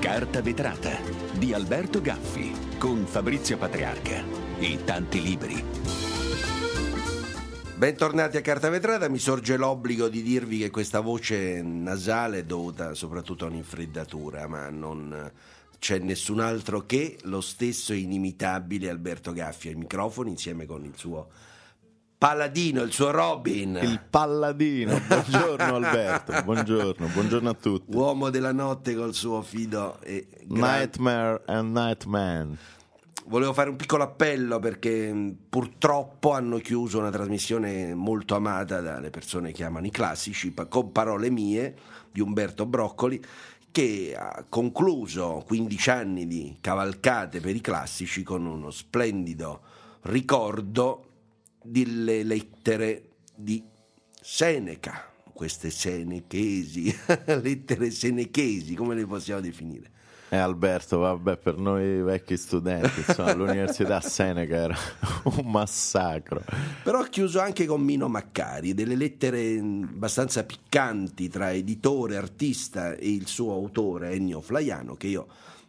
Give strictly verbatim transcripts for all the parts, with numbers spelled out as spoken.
Carta vetrata di Alberto Gaffi con Fabrizio Patriarca e tanti libri. Bentornati a Carta vetrata. Mi sorge l'obbligo di dirvi che questa voce nasale è dovuta soprattutto a un'infreddatura, ma non c'è nessun altro che lo stesso inimitabile Alberto Gaffi ai microfoni, insieme con il suo paladino, il suo Robin, il palladino. Buongiorno Alberto, buongiorno, buongiorno a tutti. Uomo della notte col suo fido e gran... Nightmare and Nightman. Volevo fare un piccolo appello perché purtroppo hanno chiuso una trasmissione molto amata dalle persone che amano i classici, con parole mie, di Umberto Broccoli, che ha concluso quindici anni di cavalcate per i classici con uno splendido ricordo delle lettere di Seneca, queste senechesi, lettere senechesi, come le possiamo definire? Eh Alberto, vabbè, per noi vecchi studenti, insomma, l'università Seneca era un massacro. Però ha chiuso anche con Mino Maccari, delle lettere abbastanza piccanti tra editore, artista e il suo autore Ennio Flaiano, che io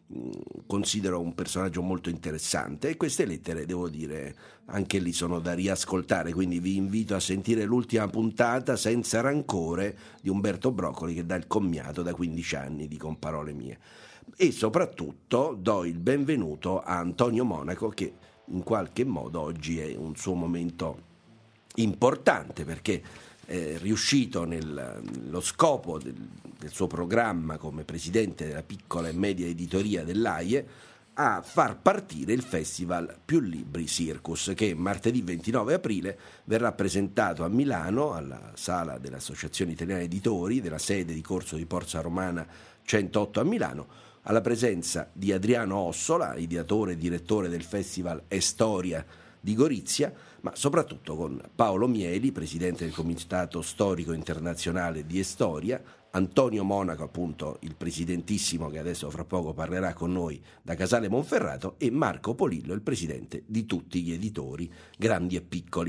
considero un personaggio molto interessante, e queste lettere, devo dire, anche lì sono da riascoltare, quindi vi invito a sentire l'ultima puntata Senza rancore di Umberto Broccoli, che dà il commiato da quindici anni di Con parole mie. E soprattutto do il benvenuto a Antonio Monaco, che in qualche modo oggi è un suo momento importante, perché è riuscito nel, nello scopo del, del suo programma come presidente della piccola e media editoria dell'AIE a far partire il festival Più Libri Circus, che martedì ventinove aprile verrà presentato a Milano alla sala dell'Associazione Italiana Editori della sede di Corso di Borsa Romana centootto a Milano, alla presenza di Adriano Ossola, ideatore e direttore del festival È Storia di Gorizia, ma soprattutto con Paolo Mieli, presidente del Comitato Storico Internazionale di Estoria, Antonio Monaco, appunto il presidentissimo che adesso fra poco parlerà con noi da Casale Monferrato, e Marco Polillo, il presidente di tutti gli editori, grandi e piccoli.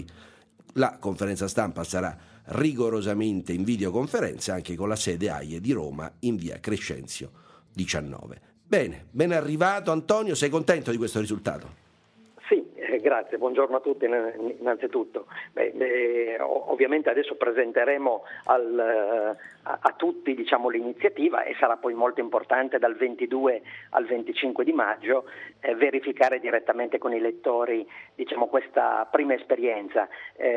La conferenza stampa sarà rigorosamente in videoconferenza, anche con la sede AIE di Roma in via Crescenzio diciannove. Bene, ben arrivato Antonio, sei contento di questo risultato? Sì, eh, grazie, buongiorno a tutti innanzitutto. Beh, beh, ovviamente adesso presenteremo al, a, a tutti, diciamo, l'iniziativa, e sarà poi molto importante dal ventidue al venticinque di maggio eh, verificare direttamente con i lettori, diciamo, questa prima esperienza,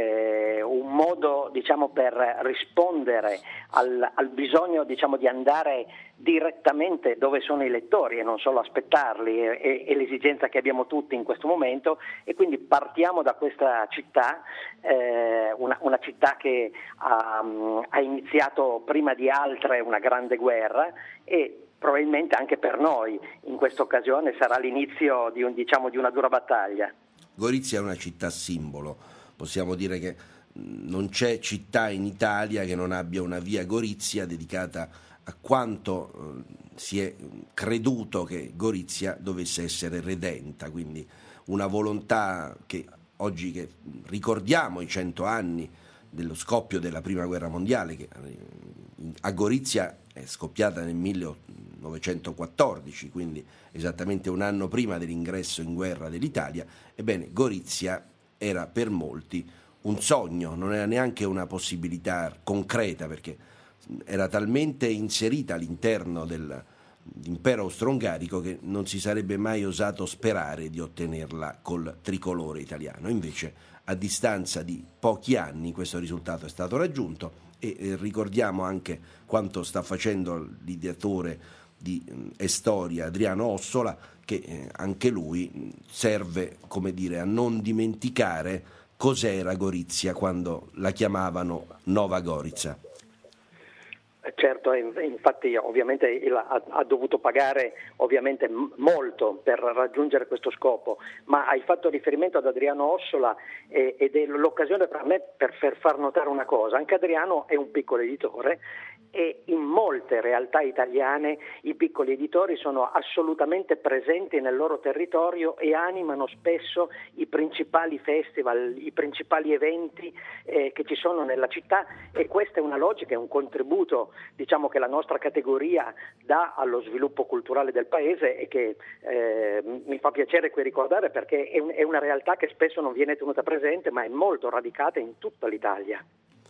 eh, un modo, diciamo, per rispondere al, al bisogno, diciamo, di andare direttamente dove sono i lettori e non solo aspettarli, e, e, e l'esigenza che abbiamo tutti in questo momento. E quindi partiamo da questa città, eh, una, una città che ha, ha iniziato prima di altre una grande guerra, e probabilmente anche per noi in questa occasione sarà l'inizio di, un, diciamo, di una dura battaglia. Gorizia è una città simbolo, possiamo dire che non c'è città in Italia che non abbia una via Gorizia dedicata a quanto eh, si è creduto che Gorizia dovesse essere redenta, quindi una volontà che oggi che ricordiamo i cento anni dello scoppio della prima guerra mondiale, che a Gorizia è scoppiata nel millenovecentoquattordici, quindi esattamente un anno prima dell'ingresso in guerra dell'Italia. Ebbene, Gorizia era per molti un sogno, non era neanche una possibilità concreta, perché era talmente inserita all'interno dell'impero austro-ungarico che non si sarebbe mai osato sperare di ottenerla col tricolore italiano. Invece, a distanza di pochi anni, questo risultato è stato raggiunto, e eh, ricordiamo anche quanto sta facendo l'ideatore di eh, Storia, Adriano Ossola, che eh, anche lui serve, come dire, a non dimenticare cos'era Gorizia quando la chiamavano Nova Gorica. Certo, infatti ovviamente ha, ha dovuto pagare ovviamente molto per raggiungere questo scopo, ma hai fatto riferimento ad Adriano Ossola eh, ed è l'occasione per me per, per far notare una cosa. Anche Adriano è un piccolo editore e in molte realtà italiane i piccoli editori sono assolutamente presenti nel loro territorio e animano spesso i principali festival, i principali eventi eh, che ci sono nella città, e questa è una logica, è un contributo, diciamo, che la nostra categoria dà allo sviluppo culturale del paese e che eh, mi fa piacere qui ricordare, perché è, un, è una realtà che spesso non viene tenuta presente, ma è molto radicata in tutta l'Italia.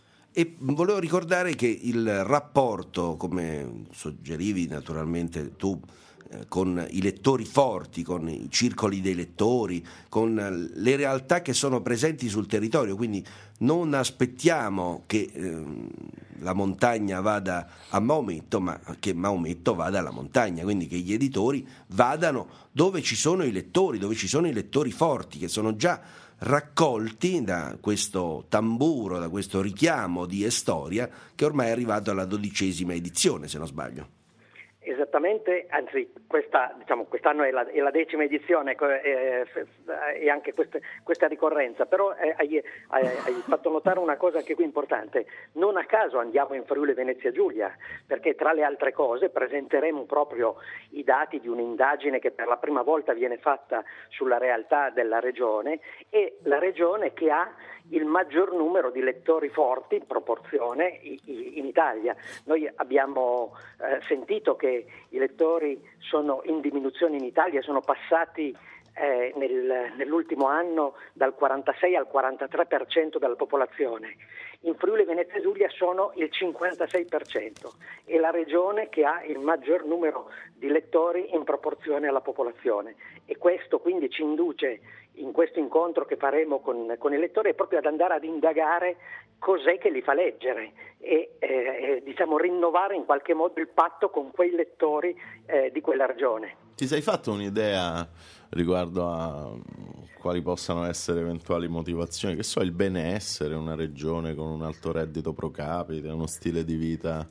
E volevo ricordare che il rapporto, come suggerivi naturalmente tu, eh, con i lettori forti, con i circoli dei lettori, con le realtà che sono presenti sul territorio, quindi non aspettiamo che eh, la montagna vada a Maometto, ma che Maometto vada alla montagna, quindi che gli editori vadano dove ci sono i lettori, dove ci sono i lettori forti, che sono già raccolti da questo tamburo, da questo richiamo di Estoria, che ormai è arrivato alla dodicesima edizione, se non sbaglio. Esattamente, anzi questa, diciamo, quest'anno è la, è la decima edizione eh, e anche questa, questa ricorrenza, però eh, hai, hai, hai fatto notare una cosa anche qui importante: non a caso andiamo in Friuli Venezia Giulia, perché tra le altre cose presenteremo proprio i dati di un'indagine che per la prima volta viene fatta sulla realtà della regione, e la regione che ha il maggior numero di lettori forti in proporzione in Italia. Noi abbiamo eh, sentito che i lettori sono in diminuzione in Italia, sono passati eh, nel, nell'ultimo anno dal quarantasei al quarantatré per cento della popolazione. In Friuli Venezia Giulia sono il cinquantasei per cento, è la regione che ha il maggior numero di lettori in proporzione alla popolazione, e questo quindi ci induce in questo incontro che faremo con, con i lettori proprio ad andare ad indagare cos'è che li fa leggere e eh, diciamo rinnovare in qualche modo il patto con quei lettori eh, di quella regione. Ti sei fatto un'idea riguardo a quali possano essere eventuali motivazioni? Che so, il benessere, una regione con un alto reddito pro capite, uno stile di vita?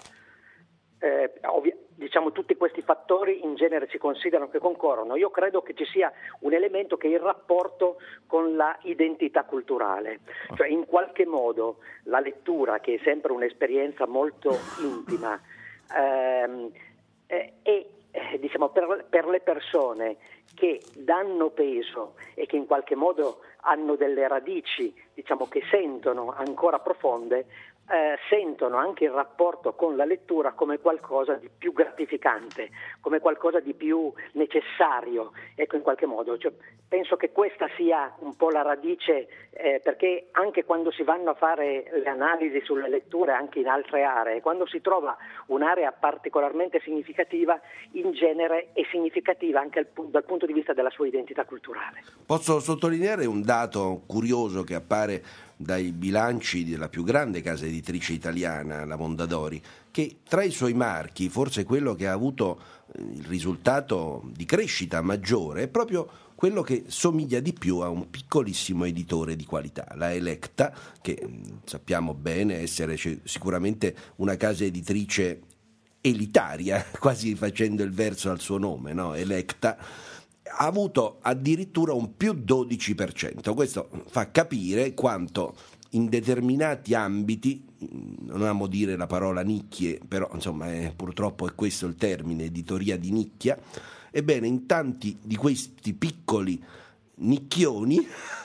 Eh, ovvi- diciamo tutti questi fattori in genere si considerano che concorrono. Io credo che ci sia un elemento che è il rapporto con la identità culturale, cioè in qualche modo la lettura, che è sempre un'esperienza molto intima, ehm, è, è eh, diciamo per, per le persone che danno peso e che in qualche modo hanno delle radici, diciamo, che sentono ancora profonde, eh, sentono anche il rapporto con la lettura come qualcosa di più gratificante, come qualcosa di più necessario, ecco, in qualche modo. Cioè, penso che questa sia un po' la radice, eh, perché anche quando si vanno a fare le analisi sulle letture anche in altre aree, quando si trova un'area particolarmente significativa, in genere è significativa anche al, dal punto di vista della sua identità culturale. Posso sottolineare un dato curioso che appare dai bilanci della più grande casa editrice italiana, la Mondadori, che tra i suoi marchi forse quello che ha avuto il risultato di crescita maggiore è proprio quello che somiglia di più a un piccolissimo editore di qualità, la Electa, che sappiamo bene essere sicuramente una casa editrice elitaria, quasi facendo il verso al suo nome, no? Electa ha avuto addirittura un più dodici per cento. Questo fa capire quanto in determinati ambiti, non amo dire la parola nicchie, però insomma è, purtroppo è questo il termine, editoria di nicchia, ebbene in tanti di questi piccoli nicchioni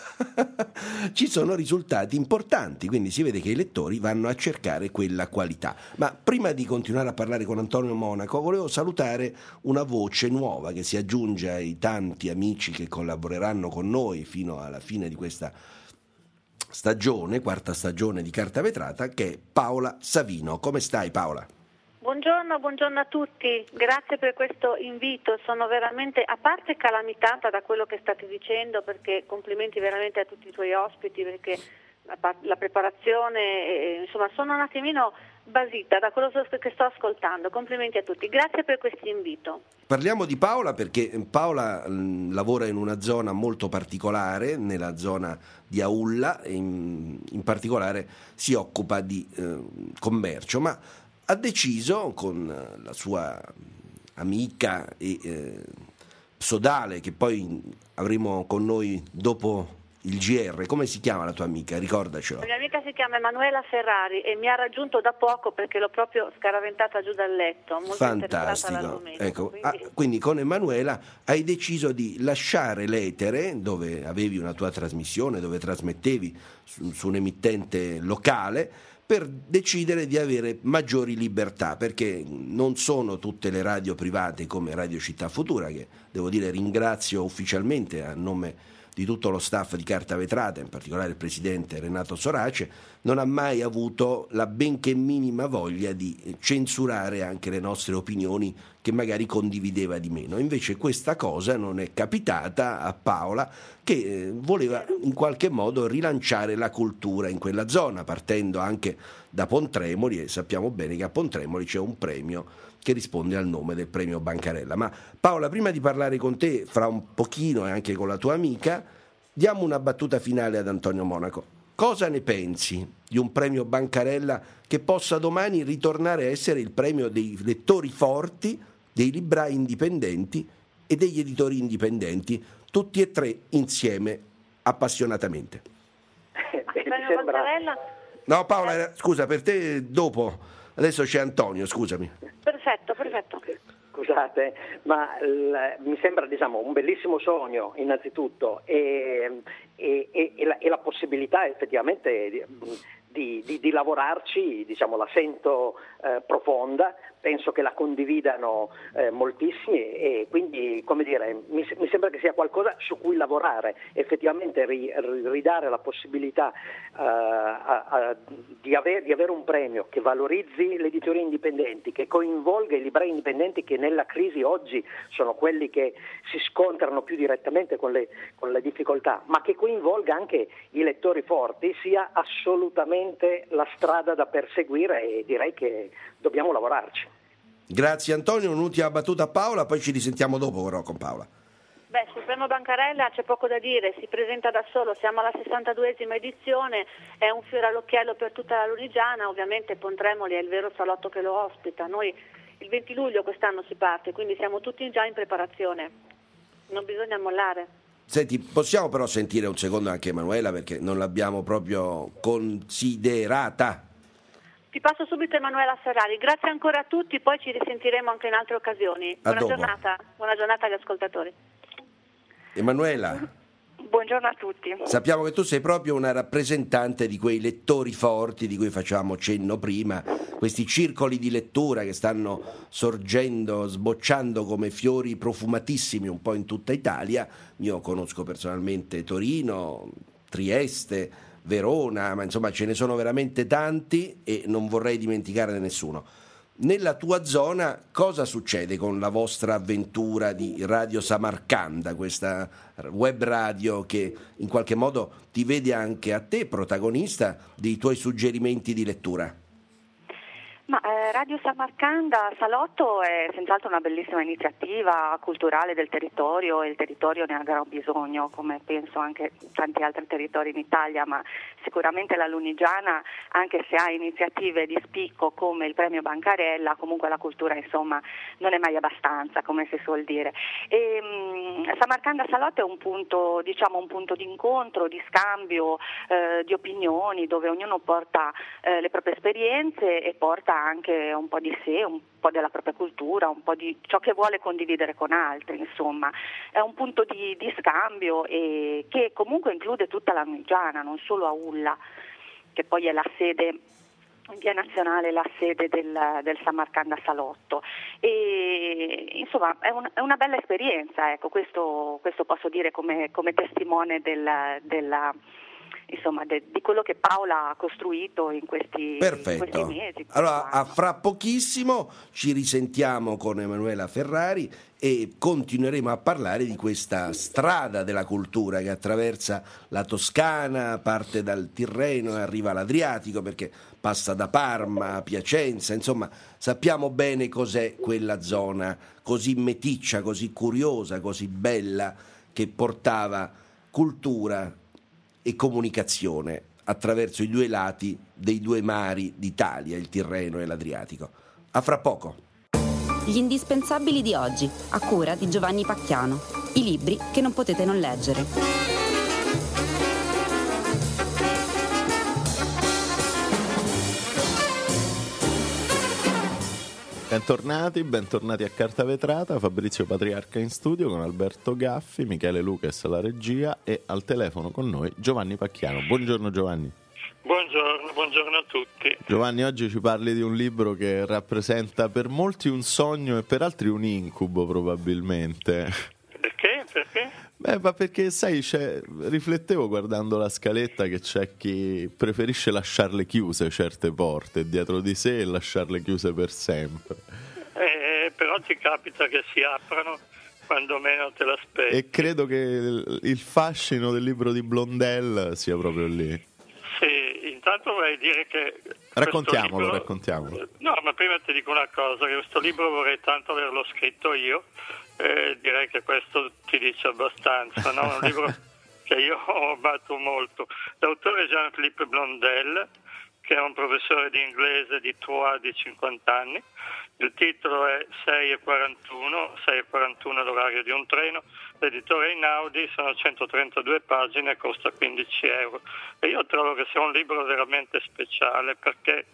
ci sono risultati importanti, quindi si vede che i lettori vanno a cercare quella qualità. Ma prima di continuare a parlare con Antonio Monaco, volevo salutare una voce nuova che si aggiunge ai tanti amici che collaboreranno con noi fino alla fine di questa stagione, quarta stagione di Carta Vetrata, che è Paola Savino. Come stai, Paola? Buongiorno, buongiorno a tutti, grazie per questo invito, sono veramente, a parte calamitata da quello che state dicendo, perché complimenti veramente a tutti i tuoi ospiti, perché la, la preparazione, eh, insomma sono un attimino basita da quello che sto ascoltando, complimenti a tutti, grazie per questo invito. Parliamo di Paola perché Paola mh, lavora in una zona molto particolare, nella zona di Aulla, e in, in particolare si occupa di eh, commercio, ma ha deciso con la sua amica e eh, sodale, che poi avremo con noi dopo il G R. Come si chiama la tua amica? Ricordacelo. La mia amica si chiama Emanuela Ferrari e mi ha raggiunto da poco perché l'ho proprio scaraventata giù dal letto. Molto fantastico. Ecco, quindi... Ah, quindi con Emanuela hai deciso di lasciare l'etere, dove avevi una tua trasmissione, dove trasmettevi su, su un emittente locale, per decidere di avere maggiori libertà, perché non sono tutte le radio private come Radio Città Futura, che devo dire ringrazio ufficialmente a nome di tutto lo staff di Carta Vetrata, in particolare il presidente Renato Sorace, non ha mai avuto la benché minima voglia di censurare anche le nostre opinioni che magari condivideva di meno. Invece questa cosa non è capitata a Paola, che voleva in qualche modo rilanciare la cultura in quella zona, partendo anche da Pontremoli, e sappiamo bene che a Pontremoli c'è un premio che risponde al nome del premio Bancarella. Ma Paola, prima di parlare con te fra un pochino e anche con la tua amica, diamo una battuta finale ad Antonio Monaco. Cosa ne pensi di un premio Bancarella che possa domani ritornare a essere il premio dei lettori forti, dei librai indipendenti e degli editori indipendenti, tutti e tre insieme appassionatamente? Il premio Bancarella? No, Paola, scusa, per te dopo. Adesso c'è Antonio, scusami. Perfetto, perfetto. Scusate, ma l- mi sembra, diciamo, un bellissimo sogno innanzitutto e, e, e, e, la, e la possibilità effettivamente di, di, di, di lavorarci, diciamo, la sento eh, profonda, penso che la condividano eh, moltissimi e quindi, come dire, mi, mi sembra che sia qualcosa su cui lavorare, effettivamente ri, ridare la possibilità uh, a, a, di, aver, di avere un premio che valorizzi le editorie indipendenti, che coinvolga i librai indipendenti che nella crisi oggi sono quelli che si scontrano più direttamente con le, con le difficoltà, ma che coinvolga anche i lettori forti, sia assolutamente la strada da perseguire e direi che dobbiamo lavorarci. Grazie Antonio, un'ultima battuta a Paola, poi ci risentiamo dopo però con Paola. Beh, sul premio Bancarella c'è poco da dire, si presenta da solo, siamo alla sessantaduesima edizione, è un fiore all'occhiello per tutta la Lunigiana, ovviamente Pontremoli è il vero salotto che lo ospita, noi il venti luglio quest'anno si parte, quindi siamo tutti già in preparazione, non bisogna mollare. Senti, possiamo però sentire un secondo anche Emanuela, perché non l'abbiamo proprio considerata. Ti passo subito Emanuela Ferrari, grazie ancora a tutti, poi ci risentiremo anche in altre occasioni. Buona giornata, buona giornata agli ascoltatori. Emanuela. Buongiorno a tutti. Sappiamo che tu sei proprio una rappresentante di quei lettori forti di cui facevamo cenno prima, questi circoli di lettura che stanno sorgendo, sbocciando come fiori profumatissimi un po' in tutta Italia. Io conosco personalmente Torino, Trieste, Verona, ma insomma ce ne sono veramente tanti e non vorrei dimenticare nessuno. Nella tua zona cosa succede con la vostra avventura di Radio Samarcanda, questa web radio che in qualche modo ti vede anche a te protagonista dei tuoi suggerimenti di lettura? Ma eh, Radio Samarcanda Salotto è senz'altro una bellissima iniziativa culturale del territorio e il territorio ne ha gran bisogno, come penso anche tanti altri territori in Italia, ma sicuramente la Lunigiana, anche se ha iniziative di spicco come il premio Bancarella, comunque la cultura insomma non è mai abbastanza, come si suol dire. E, mh, Samarcanda Salotto è un punto, diciamo, un punto di incontro, di scambio eh, di opinioni, dove ognuno porta eh, le proprie esperienze e porta anche un po' di sé, un po' della propria cultura, un po' di ciò che vuole condividere con altri, insomma. È un punto di, di scambio e che comunque include tutta la Lunigiana, non solo Aulla, che poi è la sede in via nazionale, la sede del, del Samarcanda Salotto. E insomma è, un, è una bella esperienza, ecco, questo, questo posso dire come, come testimone del, della insomma de, di quello che Paola ha costruito in questi, in questi mesi. Allora, a fra pochissimo ci risentiamo con Emanuela Ferrari e continueremo a parlare di questa strada della cultura che attraversa la Toscana, parte dal Tirreno e arriva all'Adriatico, perché passa da Parma a Piacenza, insomma sappiamo bene cos'è quella zona così meticcia, così curiosa, così bella, che portava cultura e comunicazione attraverso i due lati dei due mari d'Italia, il Tirreno e l'Adriatico. A fra poco. Gli indispensabili di oggi, a cura di Giovanni Pacchiano. I libri che non potete non leggere. Bentornati, bentornati a Carta Vetrata, Fabrizio Patriarca in studio con Alberto Gaffi, Michele Lucas alla regia e al telefono con noi Giovanni Pacchiano. Buongiorno Giovanni. Buongiorno, buongiorno a tutti. Giovanni, oggi ci parli di un libro che rappresenta per molti un sogno e per altri un incubo probabilmente. Perché? Perché? Beh, ma perché sai, c'è, riflettevo guardando la scaletta che c'è chi preferisce lasciarle chiuse certe porte dietro di sé e lasciarle chiuse per sempre. Eh, però ti capita che si aprano quando meno te l'aspetti. E credo che il, il fascino del libro di Blondel sia proprio lì. Sì, intanto vorrei dire che... Raccontiamolo, libro, raccontiamolo. No, ma prima ti dico una cosa, che questo libro vorrei tanto averlo scritto io, eh, direi che questo ti dice abbastanza, no? È un libro che io ho amato molto. L'autore è Jean-Philippe Blondel, che è un professore di inglese di Troyes di cinquanta anni. Il titolo è sei e quarantuno, sei e quarantuno è l'orario di un treno. L'editore Einaudi, sono centotrentadue pagine e costa quindici euro. E io trovo che sia un libro veramente speciale perché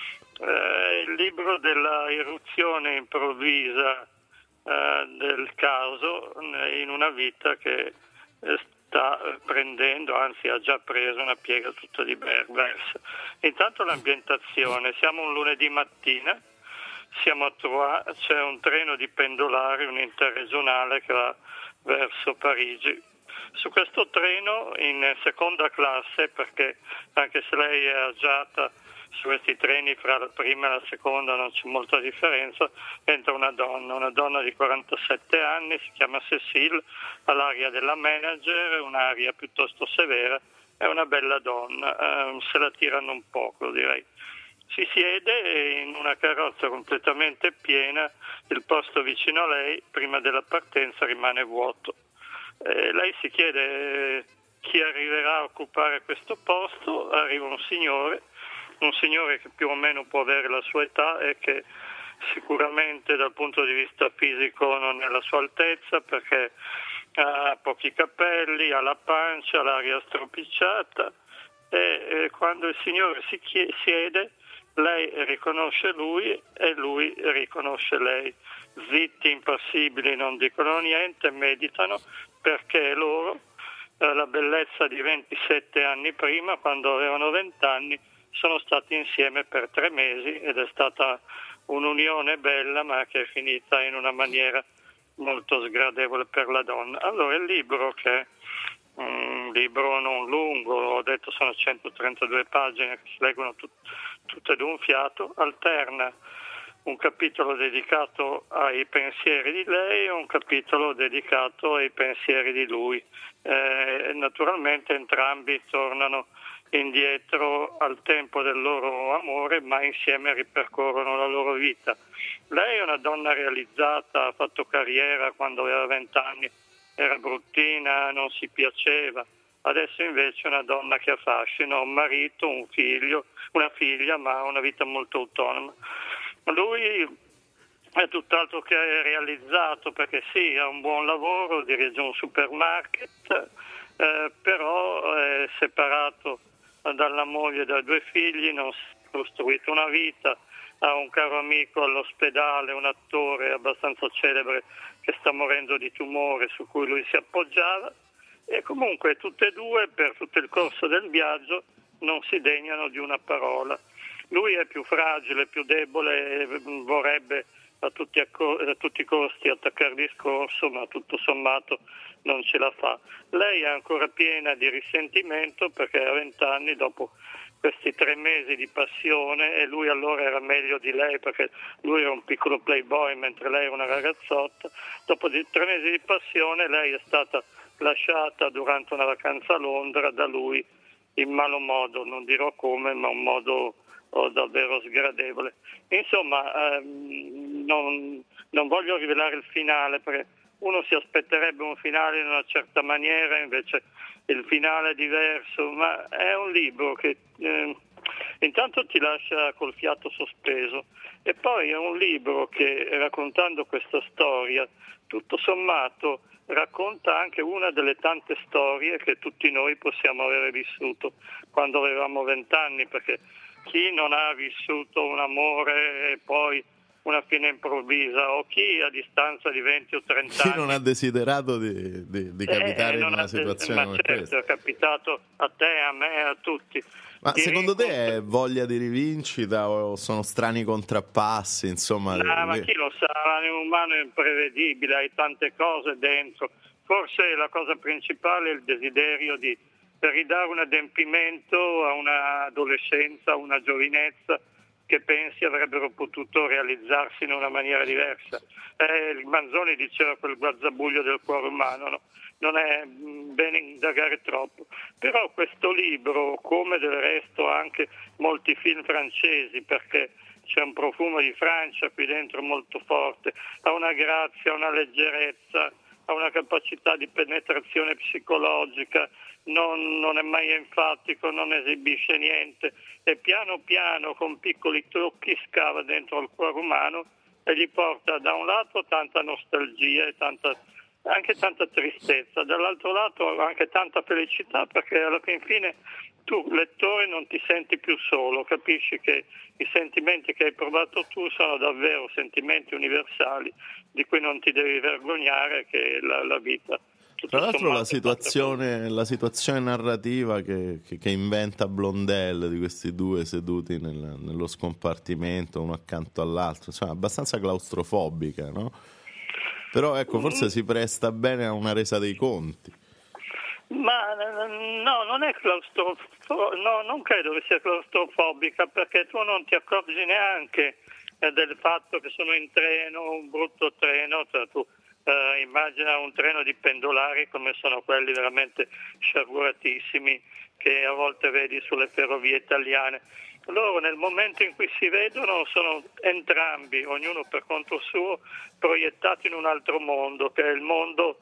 eh, il libro della irruzione improvvisa eh, del caso in una vita che eh, sta prendendo, anzi ha già preso una piega tutta diversa. Intanto l'ambientazione, siamo un lunedì mattina, siamo a Troyes, c'è un treno di pendolari, un interregionale che va verso Parigi. Su questo treno in seconda classe, perché anche se lei è agiata su questi treni fra la prima e la seconda non c'è molta differenza, entra una donna, una donna di quarantasette anni, si chiama Cécile, ha l'aria della manager, un'aria piuttosto severa, è una bella donna, eh, se la tirano un poco direi. Si siede e in una carrozza completamente piena, il posto vicino a lei, prima della partenza, rimane vuoto. Eh, lei si chiede eh, chi arriverà a occupare questo posto, arriva un signore, un signore che più o meno può avere la sua età e che sicuramente dal punto di vista fisico non è alla sua altezza perché ha pochi capelli, ha la pancia, l'aria stropicciata e, e quando il signore si chie- siede lei riconosce lui e lui riconosce lei. Zitti, impassibili, non dicono niente, meditano perché loro, eh, la bellezza di ventisette anni prima, quando avevano venti anni, sono stati insieme per tre mesi ed è stata un'unione bella ma che è finita in una maniera molto sgradevole per la donna. Allora il libro, che è un libro non lungo, ho detto sono centotrentadue pagine che si leggono tut- tutte d'un fiato, alterna un capitolo dedicato ai pensieri di lei e un capitolo dedicato ai pensieri di lui. Eh, naturalmente entrambi tornano indietro al tempo del loro amore, ma insieme ripercorrono la loro vita. Lei è una donna realizzata, ha fatto carriera quando aveva vent'anni, era bruttina, non si piaceva. Adesso invece è una donna che ha fascino, ha un marito, un figlio, una figlia, ma ha una vita molto autonoma. Lui è tutt'altro che realizzato perché sì, ha un buon lavoro, dirige un supermarket, eh, però è separato dalla moglie e dai due figli, non si è costruito una vita, ha un caro amico all'ospedale, un attore abbastanza celebre che sta morendo di tumore su cui lui si appoggiava e comunque tutte e due per tutto il corso del viaggio non si degnano di una parola. Lui è più fragile, più debole, vorrebbe a tutti, a, co- a tutti i costi attaccare discorso, ma tutto sommato non ce la fa. Lei è ancora piena di risentimento perché a vent'anni, dopo questi tre mesi di passione, e lui allora era meglio di lei perché lui era un piccolo playboy mentre lei era una ragazzotta, dopo di tre mesi di passione lei è stata lasciata durante una vacanza a Londra da lui in malo modo, non dirò come, ma un modo oh, davvero sgradevole. Insomma, ehm, non, non voglio rivelare il finale perché uno si aspetterebbe un finale in una certa maniera, invece il finale è diverso, ma è un libro che eh, intanto ti lascia col fiato sospeso e poi è un libro che, raccontando questa storia, tutto sommato racconta anche una delle tante storie che tutti noi possiamo avere vissuto quando avevamo vent'anni, perché chi non ha vissuto un amore e poi una fine improvvisa, o chi a distanza di venti o trenta anni... Chi non ha desiderato di, di, di capitare eh, in una situazione come certo, questa? È capitato a te, a me, a tutti. Ma Ti secondo rincontro... te è voglia di rivincita o sono strani contrappassi? Insomma, no, ma chi lo sa, l'animo umano è imprevedibile, hai tante cose dentro. Forse la cosa principale è il desiderio di ridare un adempimento a un'adolescenza, a una giovinezza che pensi avrebbero potuto realizzarsi in una maniera diversa. Eh, il Manzoni diceva quel guazzabuglio del cuore umano, no? Non è bene indagare troppo, però questo libro, come del resto anche molti film francesi, perché c'è un profumo di Francia qui dentro molto forte, ha una grazia, una leggerezza, ha una capacità di penetrazione psicologica, non, non è mai enfatico, non esibisce niente e piano piano con piccoli tocchi scava dentro il cuore umano e gli porta da un lato tanta nostalgia e tanta, anche tanta tristezza, dall'altro lato anche tanta felicità, perché alla fin fine tu lettore non ti senti più solo, capisci che i sentimenti che hai provato tu sono davvero sentimenti universali di cui non ti devi vergognare, che è la, la vita. Tra l'altro la situazione, la situazione narrativa che, che, che inventa Blondel di questi due seduti nel, nello scompartimento uno accanto all'altro, insomma, è abbastanza claustrofobica, no? Però ecco, forse si presta bene a una resa dei conti. Ma no, non è claustrofobica, no, non credo che sia claustrofobica, perché tu non ti accorgi neanche eh, del fatto che sono in treno, un brutto treno, cioè tu eh, immagina un treno di pendolari come sono quelli veramente sciaguratissimi che a volte vedi sulle ferrovie italiane. Loro nel momento in cui si vedono sono entrambi, ognuno per conto suo, proiettati in un altro mondo, che è il mondo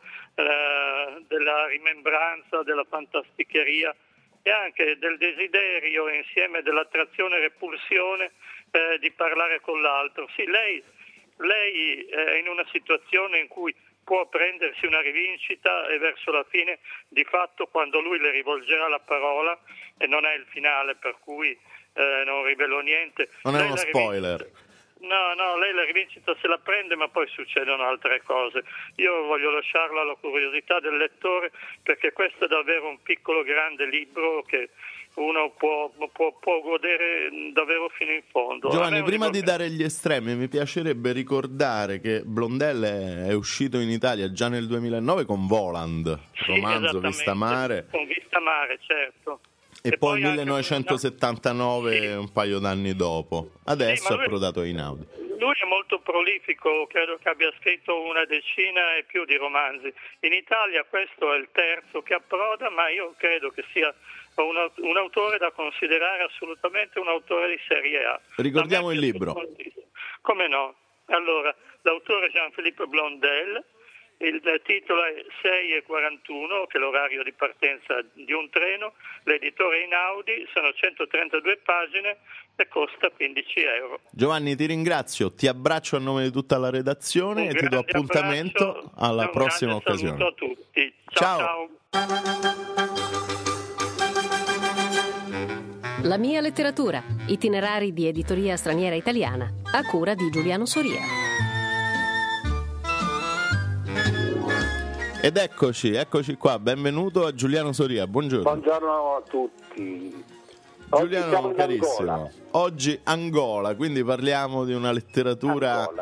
eh, della rimembranza, della fantasticheria e anche del desiderio insieme dell'attrazione e repulsione eh, di parlare con l'altro. Sì, lei, lei è in una situazione in cui può prendersi una rivincita e verso la fine, di fatto, quando lui le rivolgerà la parola, e non è il finale per cui eh, non rivelo niente. Non è lei uno spoiler. No, no, lei la rivincita se la prende, ma poi succedono altre cose. Io voglio lasciarla alla curiosità del lettore, perché questo è davvero un piccolo grande libro che uno può, può, può godere davvero fino in fondo. Giovanni, prima libro... di dare gli estremi, mi piacerebbe ricordare che Blondel è, è uscito in Italia già nel duemilanove con Voland, sì, romanzo Vista Mare. Con Vista Mare, certo. E, e poi nel millenovecentosettantanove, una... un paio d'anni dopo. Adesso sì, è approdato in Einaudi. Lui è molto prolifico, credo che abbia scritto una decina e più di romanzi. In Italia questo è il terzo che approda, ma io credo che sia un, un autore da considerare assolutamente un autore di serie A. Ricordiamo il libro. Come no? Allora, l'autore è Jean-Philippe Blondel. Il titolo è sei e quarantuno, che è l'orario di partenza di un treno, l'editore Einaudi, sono centotrentadue pagine e costa quindici euro. Giovanni, ti ringrazio, ti abbraccio a nome di tutta la redazione un e ti do appuntamento abbraccio, alla prossima occasione. Saluto a tutti. Ciao, ciao. ciao. La mia letteratura, itinerari di editoria straniera italiana, a cura di Giuliano Soria. Ed eccoci, eccoci qua, benvenuto a Giuliano Soria, buongiorno. Buongiorno a tutti. Giuliano carissimo, Angola. Oggi Angola, quindi parliamo di una letteratura Angola.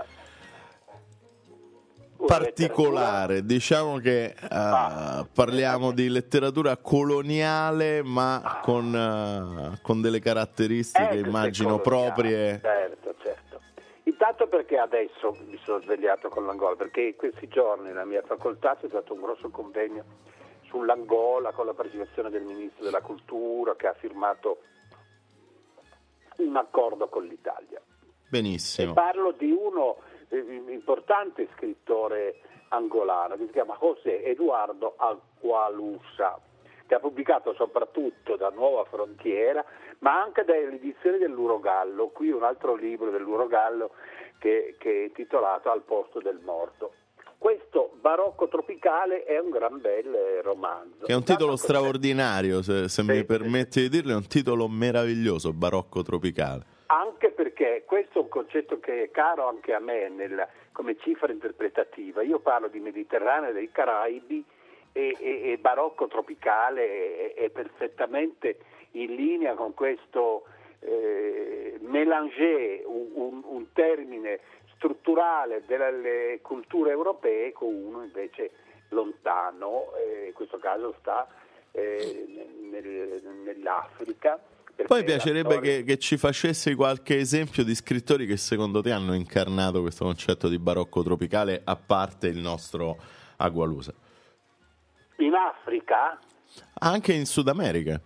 particolare, letteratura... diciamo che uh, ah. parliamo di letteratura coloniale ma con, uh, con delle caratteristiche eh, immagino proprie. Certo, certo. Intanto perché adesso mi sono svegliato con l'Angola, perché in questi giorni nella mia facoltà c'è stato un grosso convegno sull'Angola con la partecipazione del Ministro della Cultura che ha firmato un accordo con l'Italia. Benissimo. E parlo di uno eh, importante scrittore angolano che si chiama José Eduardo Agualusa, che ha pubblicato soprattutto da Nuova Frontiera, ma anche dalle edizioni dell'Urogallo. Qui un altro libro dell'Urogallo che, che è intitolato Al posto del morto. Questo Barocco tropicale è un gran bel romanzo. Che è un titolo Tanto straordinario, se, se sì, mi permetti sì. di dirlo, è un titolo meraviglioso, Barocco tropicale. Anche perché perché questo è un concetto che è caro anche a me nel, come cifra interpretativa. Io parlo di Mediterraneo, dei Caraibi, e, e, e barocco tropicale è, è perfettamente in linea con questo eh, mélanger, un, un, un termine strutturale delle culture europee con uno invece lontano, eh, in questo caso sta eh, nel, nell'Africa. Poi piacerebbe storia... che, che ci facessi qualche esempio di scrittori che secondo te hanno incarnato questo concetto di barocco tropicale, a parte il nostro Agualusa. In Africa? Anche in Sud America.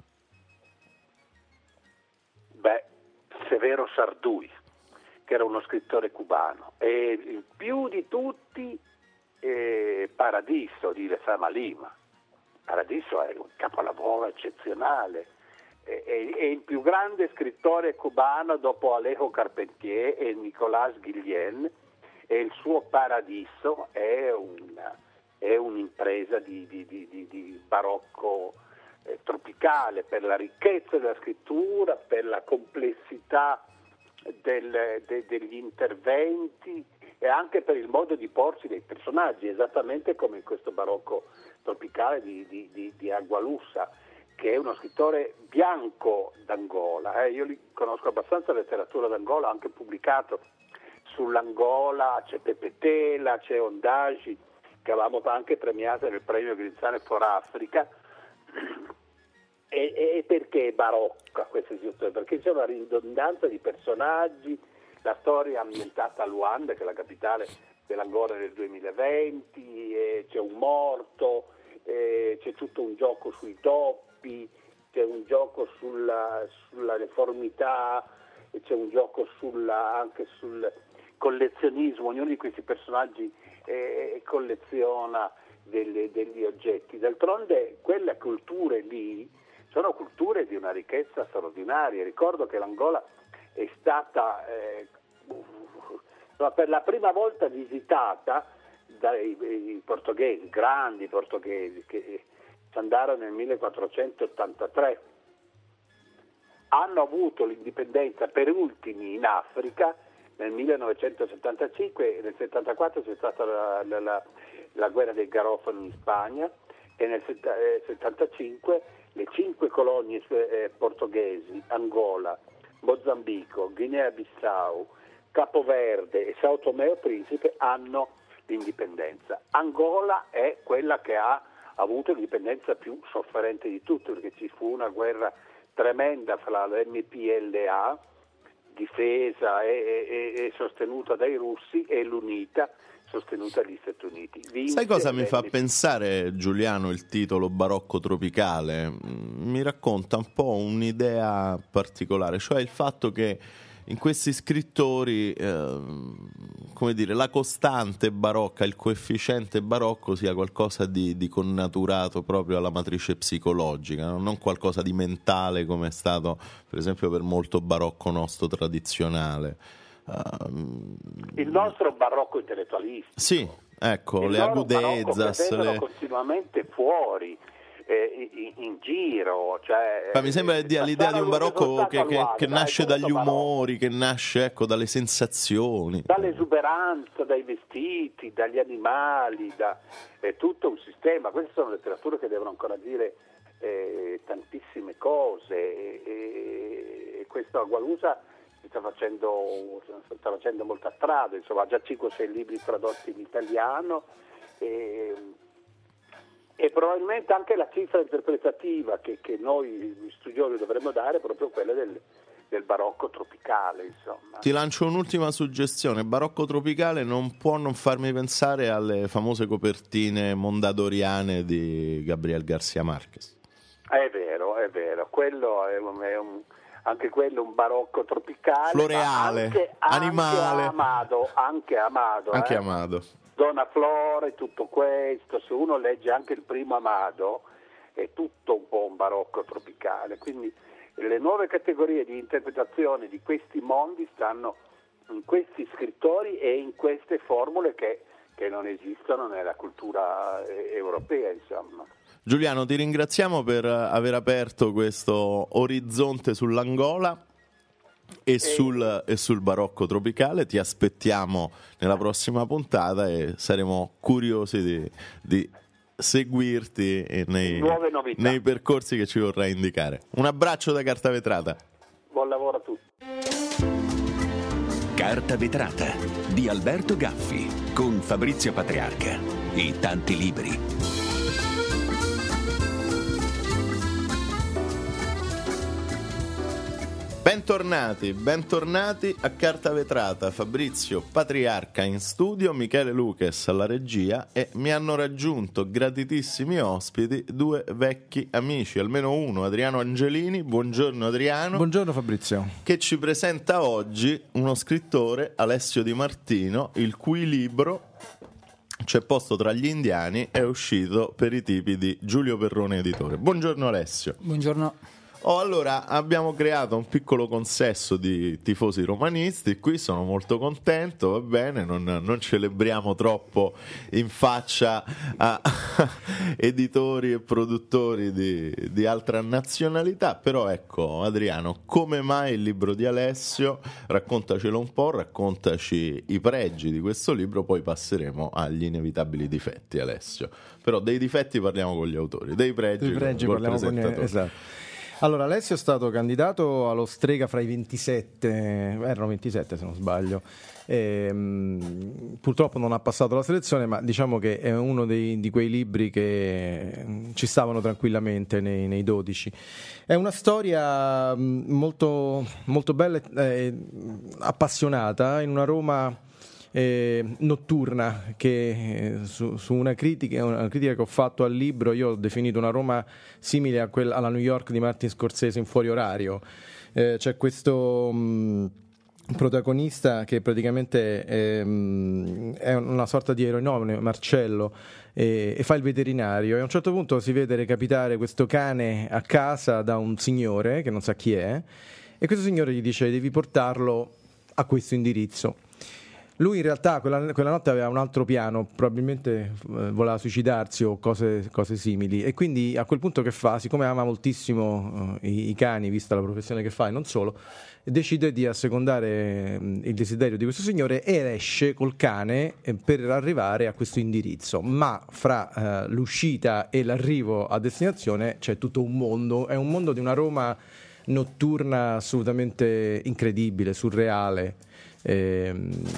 Beh, Severo Sarduy, che era uno scrittore cubano, e il più di tutti eh, Paradiso di Lezama Lima. Paradiso è un capolavoro eccezionale, è, è, è il più grande scrittore cubano dopo Alejo Carpentier e Nicolás Guillén, e il suo Paradiso è, una, è un'impresa di, di, di, di, di barocco eh, tropicale, per la ricchezza della scrittura, per la complessità del, de, degli interventi e anche per il modo di porsi dei personaggi, esattamente come in questo barocco tropicale di, di, di, di Agualusa, che è uno scrittore bianco d'Angola. Eh, io li conosco abbastanza la letteratura d'Angola, ho anche pubblicato sull'Angola, c'è Pepe Tela, c'è Ondagi, che avevamo anche premiato nel premio Grizzane for Africa. E, e perché è barocca questa situazione? Perché c'è una ridondanza di personaggi, la storia ambientata a Luanda, che è la capitale dell'Angola nel duemilaventi, e c'è un morto, e c'è tutto un gioco sui doppi, c'è un gioco sulla, sulla deformità, e c'è un gioco sulla, anche sul collezionismo. Ognuno di questi personaggi eh, colleziona delle, degli oggetti. D'altronde quelle culture lì sono culture di una ricchezza straordinaria. Ricordo che l'Angola è stata eh, per la prima volta visitata dai i portoghesi, grandi portoghesi, che ci andarono nel millequattrocentottantatré. Hanno avuto l'indipendenza per ultimi in Africa nel millenovecentosettantacinque, nel settantaquattro c'è stata la, la, la, la guerra dei Garofani in Spagna, e nel settantacinque le cinque colonie eh, portoghesi, Angola, Mozambico, Guinea-Bissau, Capoverde e Sao Tomé e Principe, hanno l'indipendenza. Angola è quella che ha avuto l'indipendenza più sofferente di tutte, perché ci fu una guerra tremenda fra l'M P L A, difesa e, e, e sostenuta dai russi, e l'UNITA, sostenuta dagli Stati Uniti. Vince. Sai cosa mi fa pensare, Giuliano, il titolo barocco tropicale? Mi racconta un po' un'idea particolare, cioè il fatto che in questi scrittori, eh, come dire, la costante barocca, il coefficiente barocco sia qualcosa di, di connaturato proprio alla matrice psicologica, no? Non qualcosa di mentale come è stato, per esempio, per molto barocco nostro tradizionale. Uh, il nostro barocco intellettualistico. Sì, ecco, il le agudezas. Le le... continuamente fuori. Eh, in, in giro, cioè, ma mi sembra eh, l'idea di un barocco che, che, che nasce dagli umori, che nasce ecco dalle sensazioni, dall'esuberanza, dai vestiti, dagli animali, da è tutto un sistema. Queste sono letterature che devono ancora dire eh, tantissime cose, e, e, e questo Agualusa sta facendo, sta facendo molta strada, insomma, ha già cinque o sei libri tradotti in italiano. E, E probabilmente anche la cifra interpretativa che, che noi studiosi dovremmo dare è proprio quella del, del barocco tropicale, insomma. Ti lancio un'ultima suggestione: barocco tropicale non può non farmi pensare alle famose copertine mondadoriane di Gabriel García Márquez. È vero, è vero, quello è un, è un, anche quello un barocco tropicale, floreale, anche, animale, anche Amado, anche Amado, anche eh. Amado. Donna Flora e tutto questo, se uno legge anche il primo Amado è tutto un po' un barocco tropicale, quindi le nuove categorie di interpretazione di questi mondi stanno in questi scrittori e in queste formule che, che non esistono nella cultura europea, insomma. Giuliano, ti ringraziamo per aver aperto questo orizzonte sull'Angola. e sul, e sul barocco tropicale. Ti aspettiamo nella prossima puntata e saremo curiosi di, di seguirti nei, nei percorsi che ci vorrai indicare. Un abbraccio da Carta Vetrata. Buon lavoro a tutti. Carta Vetrata di Alberto Gaffi con Fabrizio Patriarca e tanti libri. Bentornati, bentornati a Carta Vetrata. Fabrizio Patriarca in studio, Michele Lucas alla regia, e mi hanno raggiunto gratitissimi ospiti, due vecchi amici, almeno uno, Adriano Angelini. Buongiorno Adriano. Buongiorno Fabrizio. Che ci presenta oggi uno scrittore, Alessio Di Martino, il cui libro C'è posto tra gli indiani è uscito per i tipi di Giulio Perrone Editore. Buongiorno Alessio. Buongiorno. Oh, allora, abbiamo creato un piccolo consesso di tifosi romanisti qui, sono molto contento, va bene, non, non celebriamo troppo in faccia a editori e produttori di, di altra nazionalità, però ecco Adriano, come mai il libro di Alessio? Raccontacelo un po', raccontaci i pregi di questo libro, poi passeremo agli inevitabili difetti, Alessio. Però dei difetti parliamo con gli autori, dei pregi, dei pregi col parliamo con gli esatto. Allora, Alessio è stato candidato allo Strega fra i ventisette, erano ventisette se non sbaglio, e, mh, purtroppo non ha passato la selezione, ma diciamo che è uno dei, di quei libri che ci stavano tranquillamente nei, nei dodici. È una storia molto, molto bella e appassionata in una Roma Eh, notturna che eh, su, su una critica una critica che ho fatto al libro io ho definito una Roma simile a quella, alla New York di Martin Scorsese in Fuori Orario. Eh, c'è questo mh, protagonista che praticamente è, mh, è una sorta di eroe, Marcello, e, e fa il veterinario, e a un certo punto si vede recapitare questo cane a casa da un signore che non sa chi è, e questo signore gli dice: devi portarlo a questo indirizzo. Lui in realtà quella, quella notte aveva un altro piano, probabilmente eh, voleva suicidarsi o cose, cose simili, e quindi a quel punto che fa, siccome ama moltissimo eh, i, i cani, vista la professione che fa e non solo, decide di assecondare eh, il desiderio di questo signore e esce col cane eh, per arrivare a questo indirizzo, ma fra eh, l'uscita e l'arrivo a destinazione c'è tutto un mondo, è un mondo di una Roma notturna assolutamente incredibile, surreale, Eh,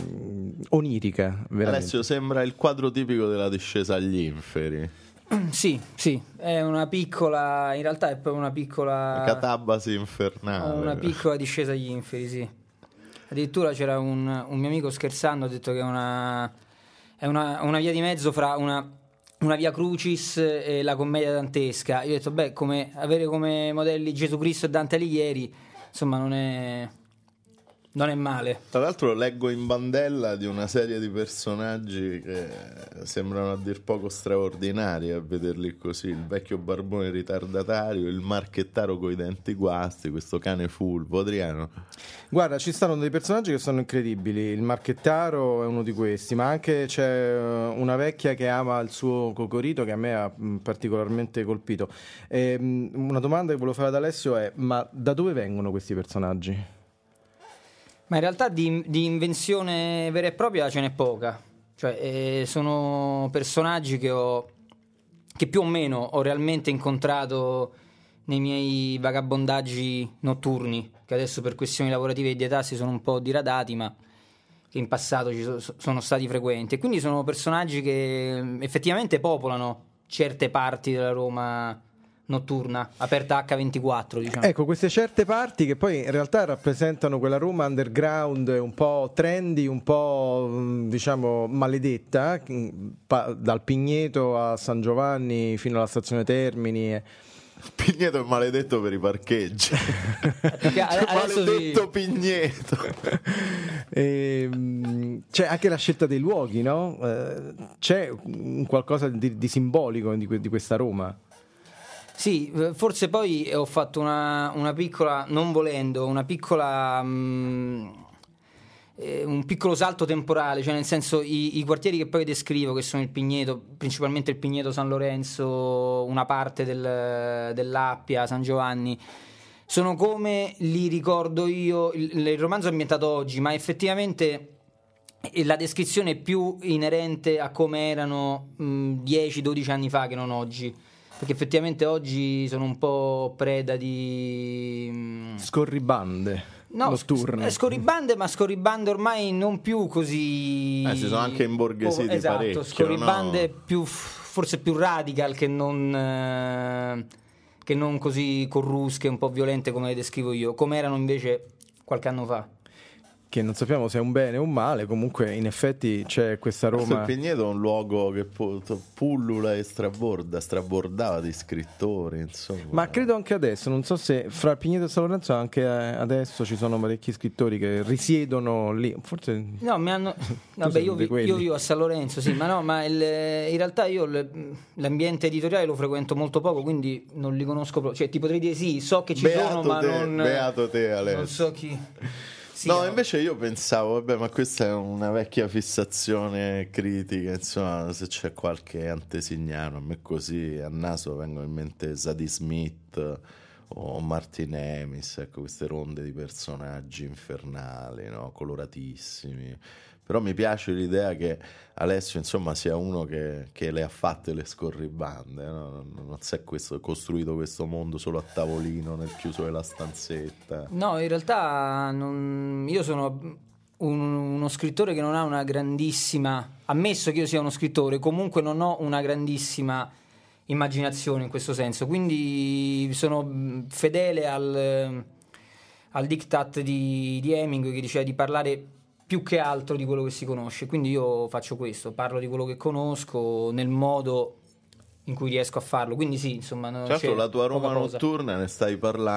onirica, veramente. Alessio, sembra il quadro tipico della discesa agli inferi. Sì, sì, è una piccola, in realtà è proprio una piccola una catabasi infernale, una piccola discesa agli inferi, sì. Addirittura c'era un, un mio amico scherzando ha detto che è una è una, una via di mezzo fra una una via Crucis e la commedia dantesca. Io ho detto, beh, come avere come modelli Gesù Cristo e Dante Alighieri, insomma, non è Non è male. Tra l'altro leggo in bandella di una serie di personaggi che sembrano a dir poco straordinari a vederli così: il vecchio barbone ritardatario, il marchettaro coi denti guasti, questo cane fulvo. Adriano? Guarda, ci stanno dei personaggi che sono incredibili. Il marchettaro è uno di questi, ma anche c'è una vecchia che ama il suo cocorito, che a me ha particolarmente colpito. E, una domanda che volevo fare ad Alessio è: ma da dove vengono questi personaggi? Ma in realtà di, di invenzione vera e propria ce n'è poca, cioè eh, sono personaggi che ho che più o meno ho realmente incontrato nei miei vagabondaggi notturni, che adesso per questioni lavorative e di età si sono un po' diradati, ma che in passato ci so, sono stati frequenti, e quindi sono personaggi che effettivamente popolano certe parti della Roma notturna, aperta acca ventiquattro, diciamo. Ecco, queste certe parti che poi in realtà rappresentano quella Roma underground, un po' trendy, un po' diciamo maledetta, dal Pigneto a San Giovanni fino alla stazione Termini. Pigneto è maledetto per i parcheggi. Maledetto sì. Pigneto. E, c'è anche la scelta dei luoghi, no? C'è un qualcosa di, di simbolico di, di questa Roma. Sì, forse poi ho fatto una, una piccola, non volendo, una piccola mh, eh, un piccolo salto temporale, cioè nel senso i, i quartieri che poi descrivo, che sono il Pigneto, principalmente il Pigneto San Lorenzo, una parte del, dell'Appia, San Giovanni, sono come li ricordo io. Il, il romanzo è ambientato oggi, ma effettivamente la descrizione è più inerente a come erano mh, dieci dodici anni fa che non oggi, perché effettivamente oggi sono un po' preda di mh, scorribande no, notturne. Scorribande, ma scorribande ormai non più così. Eh, si sono anche imborghesiti oh, esatto, parecchio. Scorribande no? più, forse più radical che non, eh, che non così corrusche, un po' violente come le descrivo io, come erano invece qualche anno fa. Che non sappiamo se è un bene o un male, comunque in effetti c'è questa Roma. Il Pigneto è un luogo che pullula e straborda, strabordava di scrittori, insomma. Ma credo anche adesso, non so se fra Pigneto e San Lorenzo anche adesso ci sono parecchi scrittori che risiedono lì, forse. No, mi hanno. Vabbè, io, io vivo a San Lorenzo, sì, ma no, ma il, in realtà io l'ambiente editoriale lo frequento molto poco, quindi non li conosco proprio. Cioè, ti potrei dire sì, so che ci beato sono, te, ma non. Beato te, Alessio. Non so chi. Sì, no, no, invece io pensavo, vabbè, ma questa è una vecchia fissazione critica, insomma, se c'è qualche antesignano, a me così a naso vengono in mente Zadie Smith o Martin Amis, ecco, queste ronde di personaggi infernali, no? Coloratissimi. Però mi piace l'idea che Alessio, insomma, sia uno che, che le ha fatte le scorribande, no? Non si è questo, costruito questo mondo solo a tavolino nel chiuso della stanzetta. No, in realtà non, io sono un, uno scrittore che non ha una grandissima, ammesso che io sia uno scrittore, comunque non ho una grandissima immaginazione in questo senso, quindi sono fedele al, al diktat di, di Hemingway, che diceva di parlare più che altro di quello che si conosce, quindi io faccio questo, parlo di quello che conosco nel modo in cui riesco a farlo, quindi sì, insomma. No, certo, la tua Roma notturna ne stai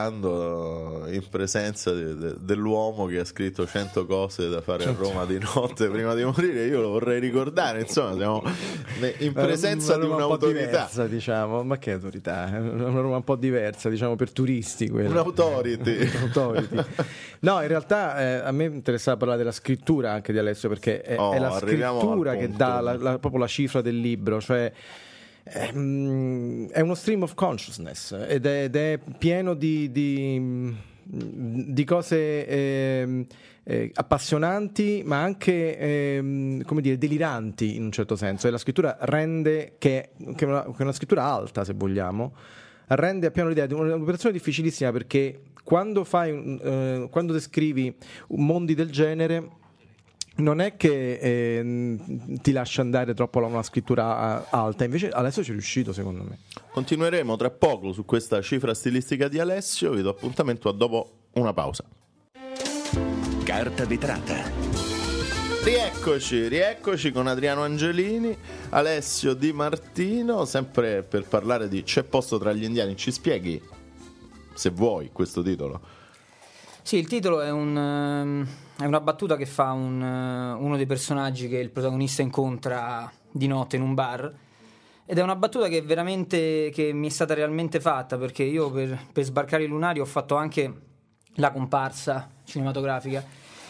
parlando in presenza de, de, dell'uomo che ha scritto cento cose da fare a Roma di notte prima di morire. Io lo vorrei ricordare, insomma, siamo in presenza una di un'autorità, un diversa, diciamo. Ma che autorità? È una Roma un po' diversa, diciamo, per turisti, un'autority. Un'autority. No, in realtà eh, a me interessava parlare della scrittura anche di Alessio, perché è, oh, è la scrittura che dà la, la, proprio la cifra del libro, cioè è uno stream of consciousness ed è, ed è pieno di, di, di cose eh, eh, appassionanti, ma anche eh, come dire, deliranti in un certo senso, e la scrittura rende che, che, una, che una scrittura alta, se vogliamo, rende a piano l'idea di un'operazione difficilissima, perché quando fai eh, quando descrivi mondi del genere non è che eh, ti lascia andare troppo a una scrittura alta, invece adesso ci è riuscito, secondo me. Continueremo tra poco su questa cifra stilistica di Alessio, vi do appuntamento a dopo una pausa. Carta vetrata. Rieccoci, rieccoci con Adriano Angelini, Alessio Di Martino, sempre per parlare di C'è posto tra gli indiani. Ci spieghi, se vuoi, questo titolo? Sì, il titolo è, un, è una battuta che fa un, uno dei personaggi che il protagonista incontra di notte in un bar, ed è una battuta che veramente che mi è stata realmente fatta, perché io per, per Sbarcare i Lunari ho fatto anche la comparsa cinematografica,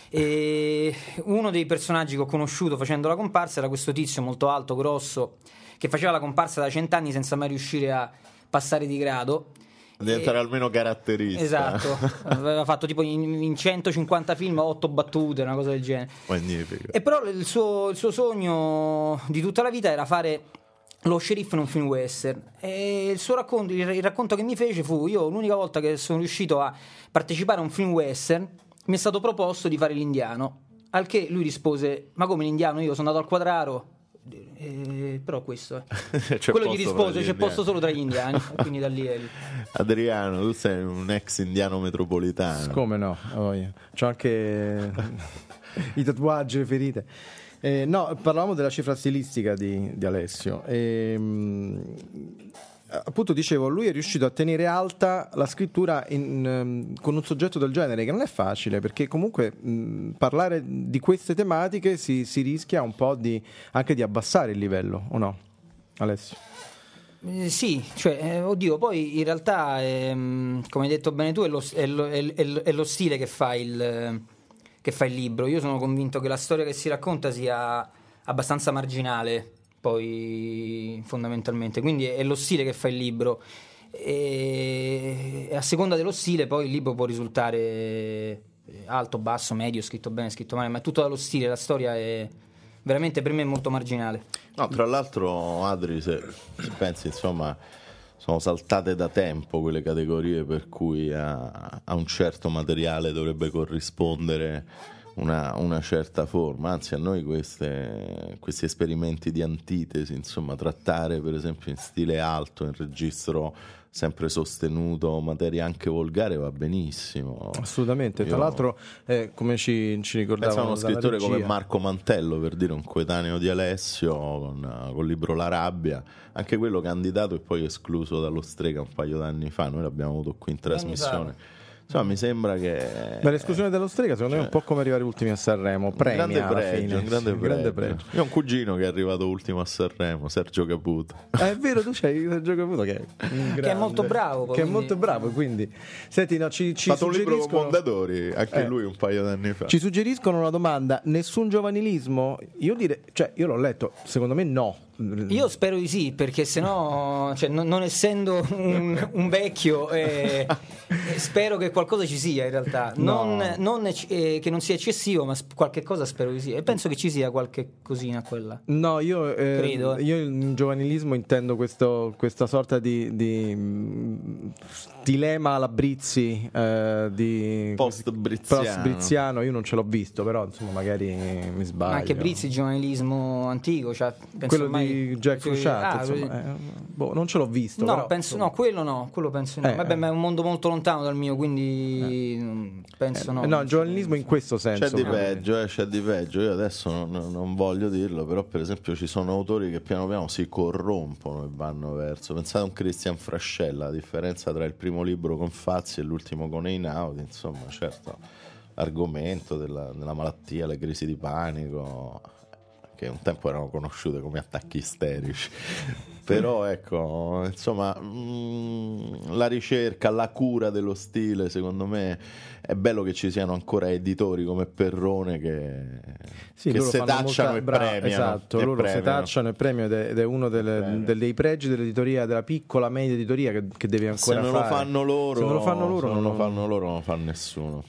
e uno dei personaggi che ho conosciuto facendo la comparsa era questo tizio molto alto, grosso, che faceva la comparsa da cent'anni senza mai riuscire a passare di grado. Diventare e... almeno caratterista. Esatto, aveva fatto tipo in, in centocinquanta film otto battute, una cosa del genere. Magnifico. E però il suo, il suo sogno di tutta la vita era fare lo sceriffo in un film western, e il suo racconto, il, il racconto che mi fece fu: io l'unica volta che sono riuscito a partecipare a un film western mi è stato proposto di fare l'indiano, al che lui rispose: ma come l'indiano? Io sono andato al Quadraro. Eh, però questo è quello gli rispose: c'è posto solo tra gli indiani. E quindi da lì è lì. Adriano, tu sei un ex indiano metropolitano. Come no? Oh, yeah. C'ho anche i tatuaggi, le ferite. Eh, no, parlavamo della cifra stilistica di, di Alessio. E, mh, appunto dicevo, lui è riuscito a tenere alta la scrittura in, um, con un soggetto del genere, che non è facile, perché comunque mh, parlare di queste tematiche si, si rischia un po' di, anche di abbassare il livello, o no, Alessio? Eh, sì, cioè, eh, oddio, poi in realtà, ehm, come hai detto bene tu, è lo, è lo, è lo, è lo stile che fa, il, che fa il libro. Io sono convinto che la storia che si racconta sia abbastanza marginale, poi fondamentalmente, quindi è lo stile che fa il libro, e, e a seconda dello stile poi il libro può risultare alto, basso, medio, scritto bene, scritto male, ma è tutto dallo stile, la storia è veramente per me molto marginale. No, tra l'altro Adri, se, se pensi, insomma, sono saltate da tempo quelle categorie per cui a, a un certo materiale dovrebbe corrispondere una, una certa forma, anzi a noi queste, questi esperimenti di antitesi, insomma, trattare per esempio in stile alto, in registro sempre sostenuto, materia anche volgare, va benissimo. Assolutamente. Tra Io... l'altro, eh, come ci, ci ricordavamo, uno scrittore regia, come Marco Mantello, per dire, un coetaneo di Alessio, con, con il libro La rabbia, anche quello candidato e poi escluso dallo Strega un paio d'anni fa, noi l'abbiamo avuto qui in trasmissione. Insomma, mi sembra che... Beh, l'esclusione dello Strega secondo cioè, me è un po' come arrivare ultimi a Sanremo, premia grande alla pregio, fine. Un grande, sì, pregio. grande pregio. Io ho un cugino che è arrivato ultimo a Sanremo, Sergio Caputo. Ah, è vero, tu c'hai Sergio Caputo che è un grande, che è molto bravo. Che quindi... è molto bravo, quindi... Senti, no, ci, ci ha fatto un libro con Mondadori, anche eh, lui un paio d'anni fa. Ci suggeriscono una domanda, nessun giovanilismo? Io dire, cioè, io l'ho letto, secondo me no. Io spero di sì, perché sennò, cioè, non, non essendo un, un vecchio, eh, spero che qualcosa ci sia in realtà. Non, no. non eh, che non sia eccessivo, ma qualche cosa spero di sì. E penso che ci sia qualche cosina quella. No, io, eh, Credo, eh. io in giovanilismo intendo questo, questa sorta di, di mh, dilemma alla Brizzi, eh, di post-briziano. post-briziano. Io non ce l'ho visto, però insomma magari mi sbaglio. Ma anche Brizzi, giovanilismo antico, cioè, penso quello ormai... di Jack Frusciante, ah, insomma, eh, boh, non ce l'ho visto. No, però, penso, insomma. no, quello no, quello penso no. Eh, Vabbè, ma è un mondo molto lontano dal mio, quindi eh. penso eh, no. No, il giornalismo in questo senso. C'è di peggio, eh, c'è di peggio. Io adesso non, non voglio dirlo, però per esempio ci sono autori che piano piano si corrompono e vanno verso. Pensate a un Cristian Frascella, la differenza tra il primo libro con Fazzi e l'ultimo con Einaudi, insomma, certo, l'argomento della, della malattia, le crisi di panico, che un tempo erano conosciute come attacchi isterici. Però ecco, insomma, mh, la ricerca, la cura dello stile, secondo me è bello che ci siano ancora editori come Perrone che, sì, che setacciano molta, e bra- premiano. Esatto, e loro premiano. setacciano e premiano ed è uno delle, dei pregi dell'editoria, della piccola media editoria che, che deve ancora fare. Se non fare. lo fanno loro, se non lo fanno loro, se non non lo fanno loro, non lo fa nessuno.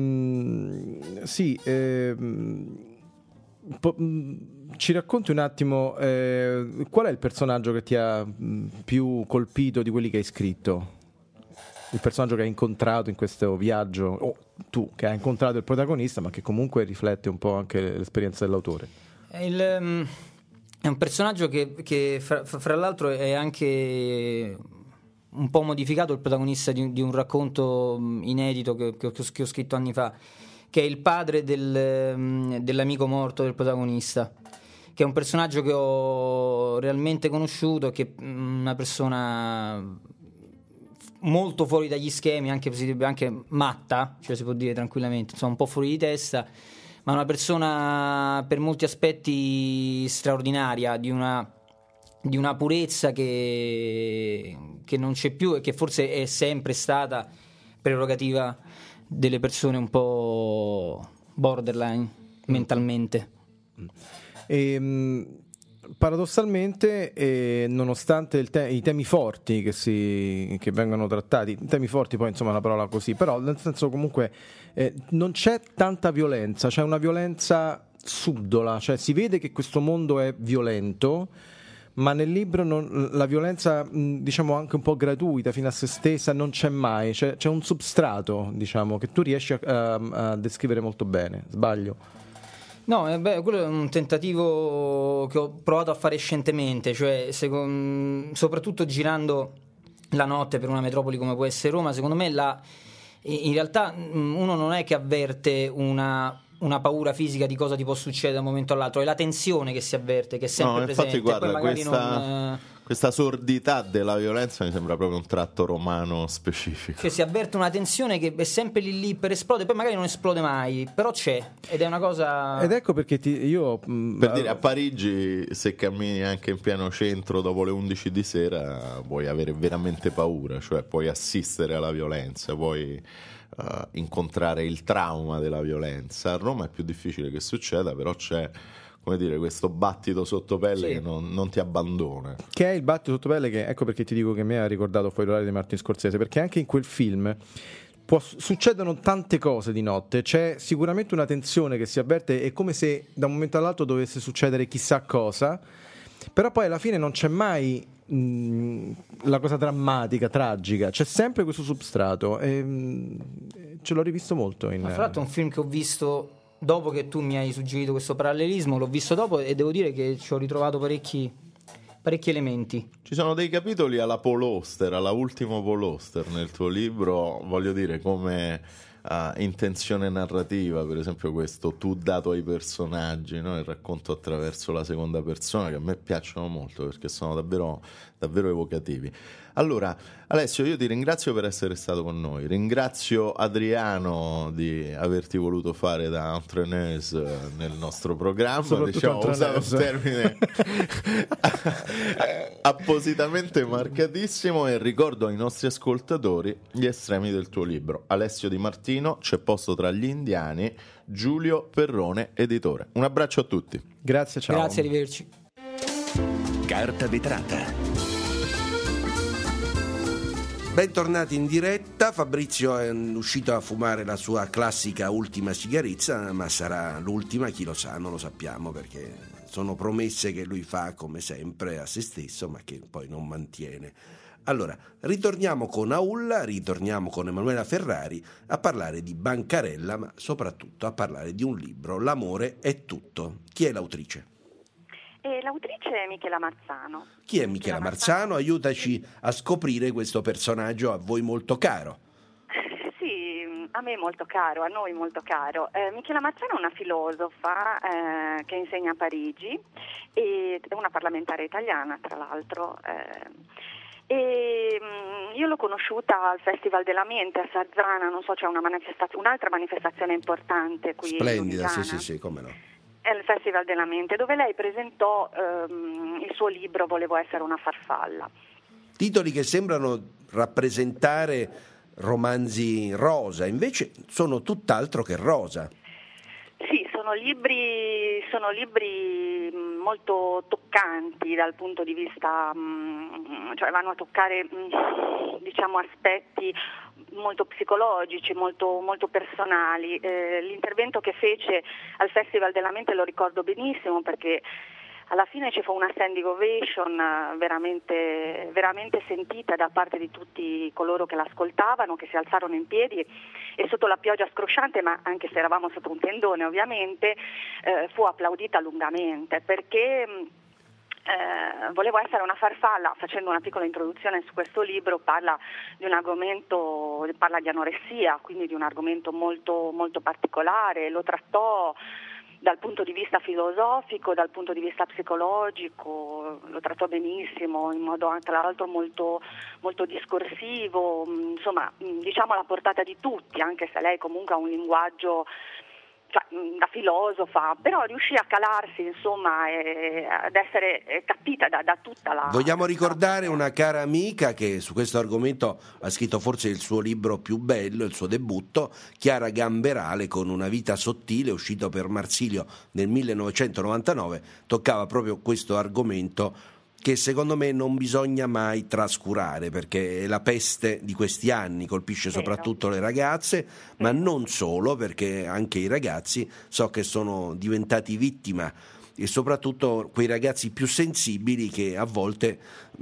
Ehm, sì, ehm, po- ci racconti un attimo eh, qual è il personaggio che ti ha mh, più colpito di quelli che hai scritto? Il personaggio che hai incontrato in questo viaggio, o tu che hai incontrato il protagonista, ma che comunque riflette un po' anche l'esperienza dell'autore. È, il, um, è un personaggio che, che fra, fra l'altro è anche un po' modificato il protagonista di, di un racconto inedito che, che, che ho scritto anni fa, che è il padre del, dell'amico morto del protagonista, che è un personaggio che ho realmente conosciuto, che è una persona molto fuori dagli schemi, anche, anche matta, cioè si può dire tranquillamente, insomma un po' fuori di testa, ma una persona per molti aspetti straordinaria, di una, di una purezza che, che non c'è più e che forse è sempre stata prerogativa delle persone un po' borderline mentalmente. E, mh, paradossalmente, eh, nonostante il te- i temi forti che, si, che vengono trattati, temi forti poi insomma è una parola così, però nel senso comunque eh, non c'è tanta violenza, c'è una violenza subdola, cioè si vede che questo mondo è violento, ma nel libro non, la violenza mh, diciamo anche un po' gratuita fino a se stessa non c'è mai, c'è, c'è un substrato diciamo che tu riesci a, a, a descrivere molto bene. Sbaglio? No, eh beh, quello è un tentativo che ho provato a fare scientemente, cioè secondo, soprattutto girando la notte per una metropoli come può essere Roma, secondo me la, in realtà uno non è che avverte una, una paura fisica di cosa ti può succedere da un momento all'altro, è la tensione che si avverte, che è sempre no, presente. Infatti guarda, poi magari questa, non, questa sordità della violenza mi sembra proprio un tratto romano specifico. Cioè si avverte una tensione che è sempre lì lì per esplodere, poi magari non esplode mai, però c'è, ed è una cosa... Ed ecco perché ti, io... Mh, per dire, a Parigi se cammini anche in pieno centro dopo le undici di sera puoi avere veramente paura, cioè puoi assistere alla violenza, puoi uh, incontrare il trauma della violenza. A Roma è più difficile che succeda, però c'è come dire, questo battito sottopelle Sì. che non, non ti abbandona. Che è il battito sottopelle che, ecco perché ti dico che mi ha ricordato Fuori l'orario di Martin Scorsese, perché anche in quel film può, succedono tante cose di notte, c'è sicuramente una tensione che si avverte, è come se da un momento all'altro dovesse succedere chissà cosa, però poi alla fine non c'è mai mh, la cosa drammatica, tragica, c'è sempre questo substrato e mh, ce l'ho rivisto molto in... Ma fra l'altro è un film che ho visto dopo che tu mi hai suggerito questo parallelismo, l'ho visto dopo e devo dire che ci ho ritrovato parecchi, parecchi elementi. Ci sono dei capitoli alla Paul Auster, alla ultimo Paul Auster nel tuo libro, voglio dire, come uh, intenzione narrativa, per esempio questo tu dato ai personaggi, no? Il racconto attraverso la seconda persona, che a me piacciono molto perché sono davvero, davvero evocativi. Allora, Alessio, io ti ringrazio per essere stato con noi, ringrazio Adriano di averti voluto fare da entraîneuse nel nostro programma, diciamo, ho usato un termine appositamente marcatissimo, e ricordo ai nostri ascoltatori gli estremi del tuo libro. Alessio Di Martino, C'è posto tra gli indiani, Giulio Perrone, editore. Un abbraccio a tutti. Grazie, ciao. Grazie, arrivederci. Carta vetrata. Bentornati in diretta. Fabrizio è uscito a fumare la sua classica ultima sigarizza, ma sarà l'ultima, chi lo sa, non lo sappiamo, perché sono promesse che lui fa come sempre a se stesso ma che poi non mantiene. Allora, ritorniamo con Aulla, ritorniamo con Emanuela Ferrari a parlare di bancarella, ma soprattutto a parlare di un libro, L'amore è tutto. Chi è l'autrice? E l'autrice è Michela Marzano. Chi è Michela Marzano? Aiutaci a scoprire questo personaggio a voi molto caro. Sì, a me molto caro, a noi molto caro. Eh, Michela Marzano è una filosofa eh, che insegna a Parigi e è una parlamentare italiana, tra l'altro. Eh, e mh, io l'ho conosciuta al Festival della Mente a Sarzana, non so, c'è una manifestazio- un'altra manifestazione importante qui. Splendida, in sì, Toscana. sì, sì, come no. È il Festival della Mente, dove lei presentò ehm, il suo libro Volevo essere una farfalla. Titoli che sembrano rappresentare romanzi rosa, invece sono tutt'altro che rosa. Sì, sono libri, sono libri molto toccanti dal punto di vista, cioè vanno a toccare diciamo aspetti molto psicologici, molto, molto personali. Eh, l'intervento che fece al Festival della Mente lo ricordo benissimo, perché alla fine ci fu una standing ovation veramente, veramente sentita da parte di tutti coloro che l'ascoltavano, che si alzarono in piedi e sotto la pioggia scrosciante, ma anche se eravamo sotto un tendone ovviamente, eh, fu applaudita lungamente, perché Eh, volevo essere una farfalla. Facendo una piccola introduzione su questo libro, parla di un argomento, parla di anoressia, quindi di un argomento molto, molto particolare. Lo trattò dal punto di vista filosofico, dal punto di vista psicologico, lo trattò benissimo, in modo anche tra l'altro molto, molto discorsivo, insomma, diciamo alla portata di tutti, anche se lei comunque ha un linguaggio, cioè, da filosofa, però riuscì a calarsi, insomma, e ad essere capita da, da tutta la... Vogliamo ricordare una cara amica che su questo argomento ha scritto forse il suo libro più bello, il suo debutto, Chiara Gamberale, con Una vita sottile, uscito per Marsilio nel millenovecentonovantanove, toccava proprio questo argomento che secondo me non bisogna mai trascurare, perché è la peste di questi anni, colpisce soprattutto le ragazze, ma non solo, perché anche i ragazzi so che sono diventati vittima, e soprattutto quei ragazzi più sensibili che a volte,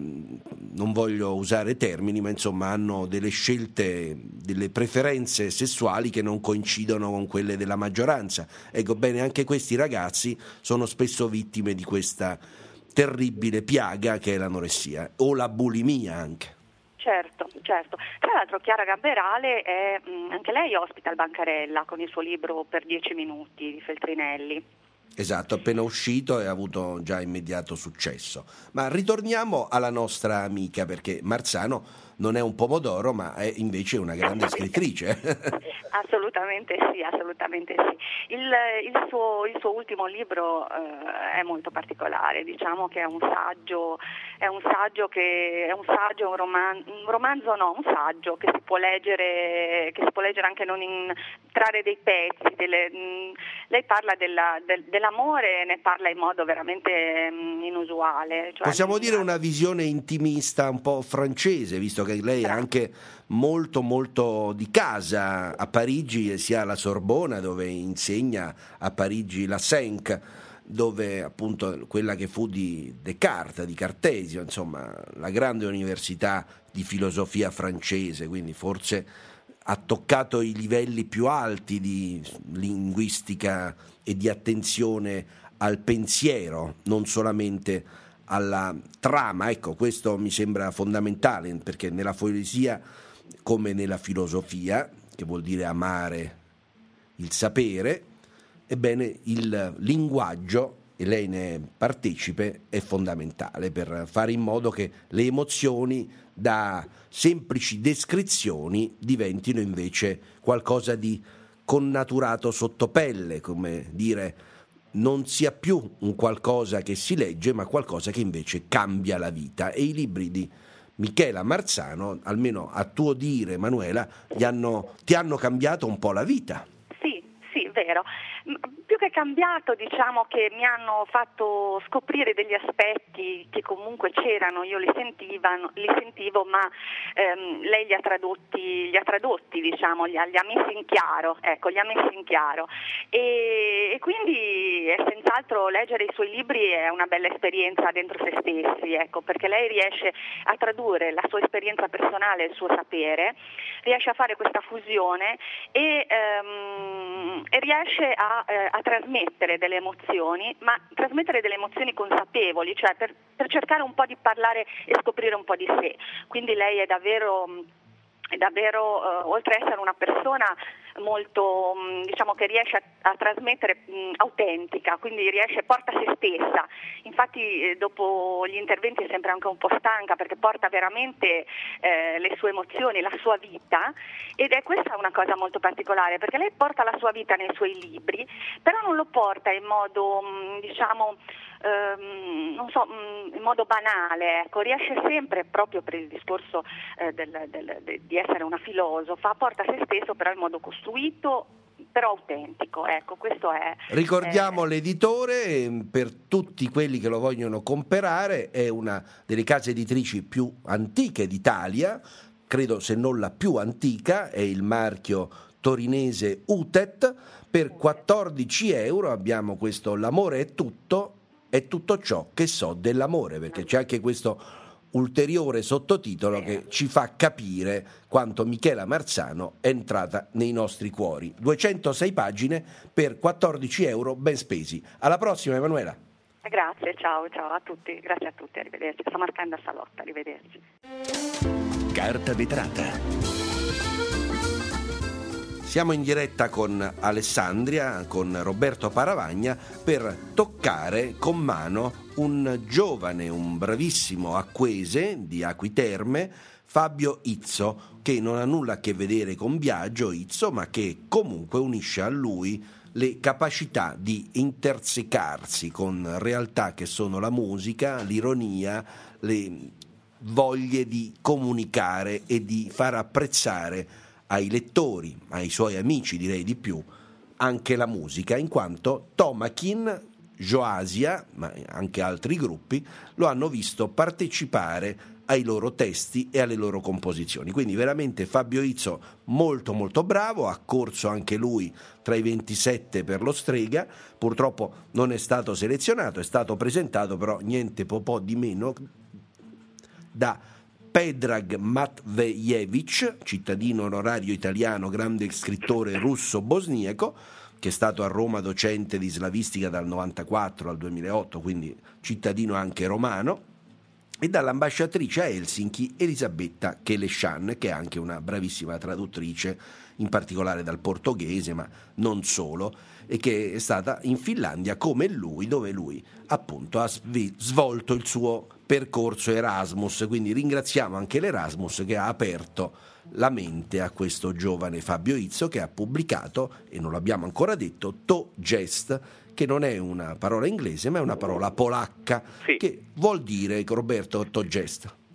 non voglio usare termini, ma insomma hanno delle scelte, delle preferenze sessuali che non coincidono con quelle della maggioranza. Ecco, bene, anche questi ragazzi sono spesso vittime di questa terribile piaga che è l'anoressia o la bulimia anche. Certo, certo. Tra l'altro Chiara Gamberale è, anche lei ospita il Bancarella con il suo libro Per dieci minuti di Feltrinelli. Esatto, appena uscito e ha avuto già immediato successo. Ma ritorniamo alla nostra amica, perché Marzano non è un pomodoro, ma è invece una grande scrittrice. Assolutamente sì, assolutamente sì. Il, il, suo, il suo ultimo libro eh, è molto particolare, diciamo che è un saggio, è un saggio che è un saggio, un, roman, un romanzo no, un saggio che si può leggere, che si può leggere anche non in trarre dei pezzi. Delle, mh, lei parla della, del, dell'amore ne parla in modo veramente mh, inusuale. Cioè, Possiamo dire una visione intimista un po' francese, visto che lei è anche molto molto di casa a Parigi, sia alla Sorbona dove insegna, a Parigi la Cinq, dove appunto quella che fu di Descartes, di Cartesio, insomma la grande università di filosofia francese, quindi forse ha toccato i livelli più alti di linguistica e di attenzione al pensiero, non solamente alla trama. Ecco, questo mi sembra fondamentale, perché nella poesia come nella filosofia, che vuol dire amare il sapere, ebbene il linguaggio, e lei ne è partecipe, è fondamentale per fare in modo che le emozioni da semplici descrizioni diventino invece qualcosa di connaturato sottopelle, come dire, non sia più un qualcosa che si legge, ma qualcosa che invece cambia la vita. E i libri di Michela Marzano, almeno a tuo dire, Manuela, gli hanno, ti hanno cambiato un po' la vita. Sì, sì, vero. Più che cambiato, diciamo che mi hanno fatto scoprire degli aspetti che comunque c'erano, io li, sentivano, li sentivo, ma ehm, lei li ha tradotti, li ha tradotti, diciamo, li ha, li ha messi in chiaro, ecco, li ha messi in chiaro. E, e quindi è senz'altro leggere i suoi libri è una bella esperienza dentro se stessi, ecco, perché lei riesce a tradurre la sua esperienza personale e il suo sapere, riesce a fare questa fusione e, ehm, e riesce a eh, a trasmettere delle emozioni, ma trasmettere delle emozioni consapevoli, cioè per, per cercare un po' di parlare e scoprire un po' di sé. Quindi lei è davvero, è davvero uh, oltre ad essere una persona molto, mh, diciamo che riesce a, a trasmettere mh, autentica, quindi riesce, porta se stessa. Infatti eh, dopo gli interventi è sempre anche un po' stanca, perché porta veramente eh, le sue emozioni, la sua vita, ed è questa una cosa molto particolare, perché lei porta la sua vita nei suoi libri, però non lo porta in modo, mh, diciamo, ehm, non so, mh, in modo banale, ecco, riesce sempre, proprio per il discorso eh, del, del, de, di essere una filosofa, porta se stesso però in modo costruito, però autentico, ecco, questo è. Ricordiamo è... l'editore, per tutti quelli che lo vogliono comprare, è una delle case editrici più antiche d'Italia, credo se non la più antica, è il marchio torinese Utet. Per quattordici euro abbiamo questo L'amore è tutto, è tutto ciò che so dell'amore, perché c'è anche questo ulteriore sottotitolo che ci fa capire quanto Michela Marzano è entrata nei nostri cuori. duecentosei pagine per quattordici euro ben spesi. Alla prossima, Emanuela. Grazie, ciao, ciao a tutti, grazie a tutti, arrivederci. Samarcanda Salotta, arrivederci. Carta vetrata. Siamo in diretta con Alessandria, con Roberto Paravagna, per toccare con mano un giovane, un bravissimo acquese di Acquiterme, Fabio Izzo, che non ha nulla a che vedere con Biagio Izzo, ma che comunque unisce a lui le capacità di intersecarsi con realtà che sono la musica, l'ironia, le voglie di comunicare e di far apprezzare ai lettori, ai suoi amici direi di più, anche la musica, in quanto Tomakin, Joasia, ma anche altri gruppi, lo hanno visto partecipare ai loro testi e alle loro composizioni. Quindi veramente Fabio Izzo molto molto bravo, ha corso anche lui tra i ventisette per lo Strega, purtroppo non è stato selezionato, è stato presentato però niente po' po' di meno da Predrag Matvejevic, cittadino onorario italiano, grande scrittore russo-bosniaco, che è stato a Roma docente di slavistica dal novantaquattro al duemilaotto, quindi cittadino anche romano, e dall'ambasciatrice a Helsinki Elisabetta Keleshan, che è anche una bravissima traduttrice, in particolare dal portoghese, ma non solo, e che è stata in Finlandia come lui, dove lui appunto ha svolto il suo percorso Erasmus. Quindi ringraziamo anche l'Erasmus che ha aperto la mente a questo giovane Fabio Izzo, che ha pubblicato, e non l'abbiamo ancora detto, To Jest, che non è una parola inglese ma è una parola polacca, sì. Che vuol dire, Roberto, To Jest? Vuol dire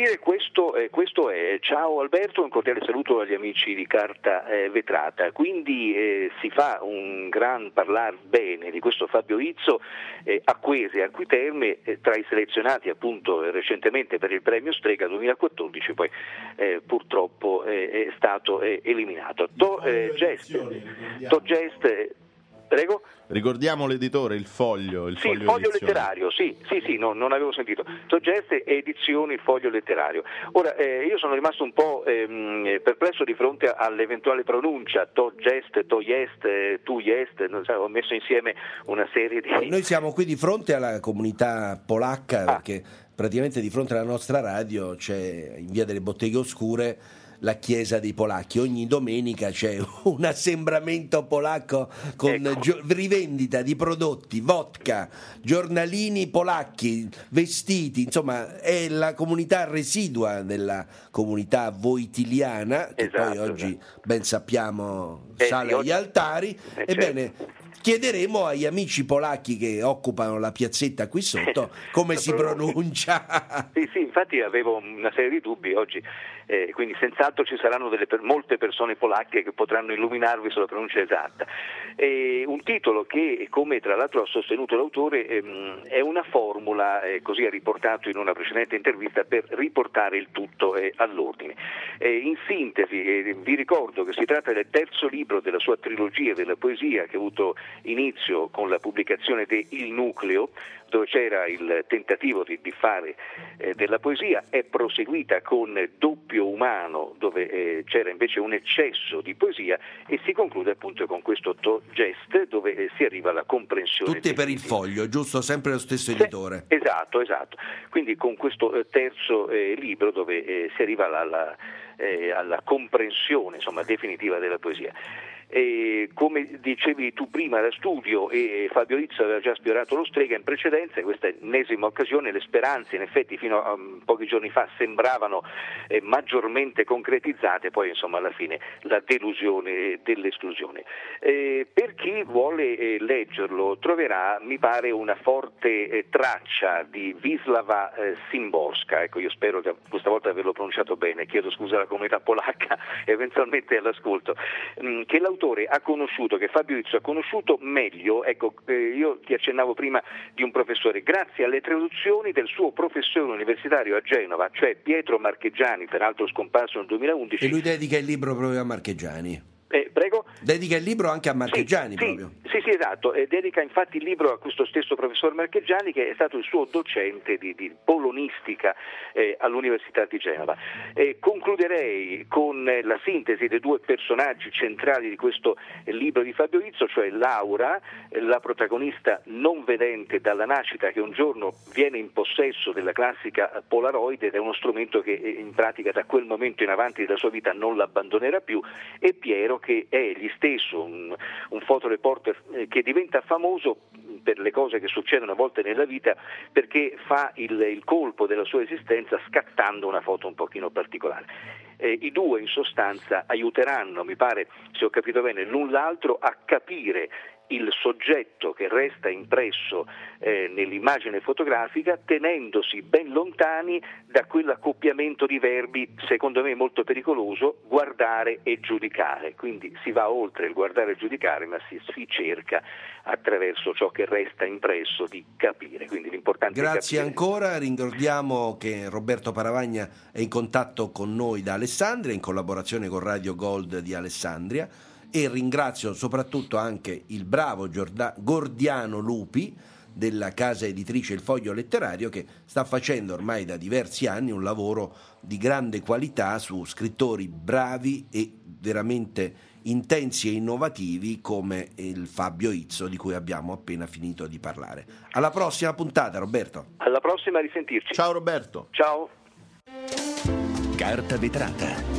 dire questo, eh, questo è. Ciao Alberto, un cordiale saluto agli amici di Carta eh, Vetrata. Quindi eh, si fa un gran parlar bene di questo Fabio Izzo eh, acquese a Acquiterme, eh, tra i selezionati appunto eh, recentemente per il premio Strega duemilaquattordici, poi eh, purtroppo eh, è stato eh, eliminato. To, eh, Gest, to Gest, eh, prego? Ricordiamo l'editore, il Foglio, il sì, Foglio, il foglio Edizioni. letterario, sì, sì, sì, no, non avevo sentito. Togest e Edizioni, il Foglio letterario. Ora, eh, io sono rimasto un po' ehm, perplesso di fronte all'eventuale pronuncia, Togest, Toiest, eh, Tuiest, non so, ho messo insieme una serie di... Noi siamo qui di fronte alla comunità polacca, ah. perché praticamente di fronte alla nostra radio c'è in via delle Botteghe Oscure la chiesa dei polacchi. Ogni domenica c'è un assembramento polacco con ecco. gio- rivendita di prodotti, vodka, giornalini polacchi, vestiti, insomma è la comunità residua della comunità voitiliana che esatto, poi oggi esatto. ben sappiamo eh, sale sì, agli oggi... altari. eh, Ebbene certo. Chiederemo agli amici polacchi che occupano la piazzetta qui sotto come si pronuncia. Sì, sì, infatti avevo una serie di dubbi oggi, eh, quindi senz'altro ci saranno delle per- molte persone polacche che potranno illuminarvi sulla pronuncia esatta. Eh, un titolo che, come tra l'altro ha sostenuto l'autore, ehm, è una formula, eh, così ha riportato in una precedente intervista, per riportare il tutto eh, all'ordine. Eh, in sintesi, eh, vi ricordo che si tratta del terzo libro della sua trilogia della poesia, che ha avuto inizio con la pubblicazione di Il Nucleo, dove c'era il tentativo di, di fare eh, della poesia, è proseguita con Doppio Umano, dove eh, c'era invece un eccesso di poesia, e si conclude appunto con questo To Gest, dove eh, si arriva alla comprensione. Tutte per il Foglio, giusto? Sempre lo stesso editore. Se, esatto, esatto. Quindi con questo eh, terzo eh, libro dove eh, si arriva alla, alla, eh, alla comprensione, insomma, definitiva della poesia. E come dicevi tu prima da studio, e Fabio Izzo aveva già sfiorato lo Strega in precedenza, in questa ennesima occasione le speranze in effetti fino a um, pochi giorni fa sembravano eh, maggiormente concretizzate, poi insomma alla fine la delusione dell'esclusione. Eh, per chi vuole eh, leggerlo troverà, mi pare, una forte eh, traccia di Wisława eh, Szymborska, ecco, io spero che questa volta averlo pronunciato bene, chiedo scusa alla comunità polacca eventualmente all'ascolto, mh, che l'autore ha conosciuto, che Fabio Izzo ha conosciuto meglio, ecco, eh, io ti accennavo prima di un professore, grazie alle traduzioni del suo professore universitario a Genova, cioè Pietro Marcheggiani, peraltro scomparso nel duemilaundici. E lui dedica il libro proprio a Marcheggiani. Eh, prego? Dedica il libro anche a Marcheggiani, sì, proprio. Sì, sì, sì, esatto. Eh, dedica infatti il libro a questo stesso professor Marcheggiani, che è stato il suo docente di, di polonistica eh, all'Università di Genova. Eh, concluderei con eh, la sintesi dei due personaggi centrali di questo eh, libro di Fabio Izzo, cioè Laura, eh, la protagonista non vedente dalla nascita, che un giorno viene in possesso della classica Polaroid, ed è uno strumento che eh, in pratica da quel momento in avanti della sua vita non l'abbandonerà più, e Piero, che è egli stesso un, un fotoreporter eh, che diventa famoso per le cose che succedono a volte nella vita, perché fa il, il colpo della sua esistenza scattando una foto un pochino particolare. Eh, I due in sostanza aiuteranno, mi pare, se ho capito bene, l'un l'altro a capire il soggetto che resta impresso eh, nell'immagine fotografica, tenendosi ben lontani da quell'accoppiamento di verbi, secondo me molto pericoloso, guardare e giudicare. Quindi si va oltre il guardare e giudicare, ma si, si cerca, attraverso ciò che resta impresso, di capire. Quindi l'importante Grazie è capire. ancora, ricordiamo che Roberto Paravagna è in contatto con noi da Alessandria, in collaborazione con Radio Gold di Alessandria, e ringrazio soprattutto anche il bravo Giorda- Gordiano Lupi della casa editrice Il Foglio Letterario, che sta facendo ormai da diversi anni un lavoro di grande qualità su scrittori bravi e veramente intensi e innovativi come il Fabio Izzo, di cui abbiamo appena finito di parlare. Alla prossima puntata, Roberto. Alla prossima, a risentirci. Ciao Roberto. Ciao. Carta vetrata.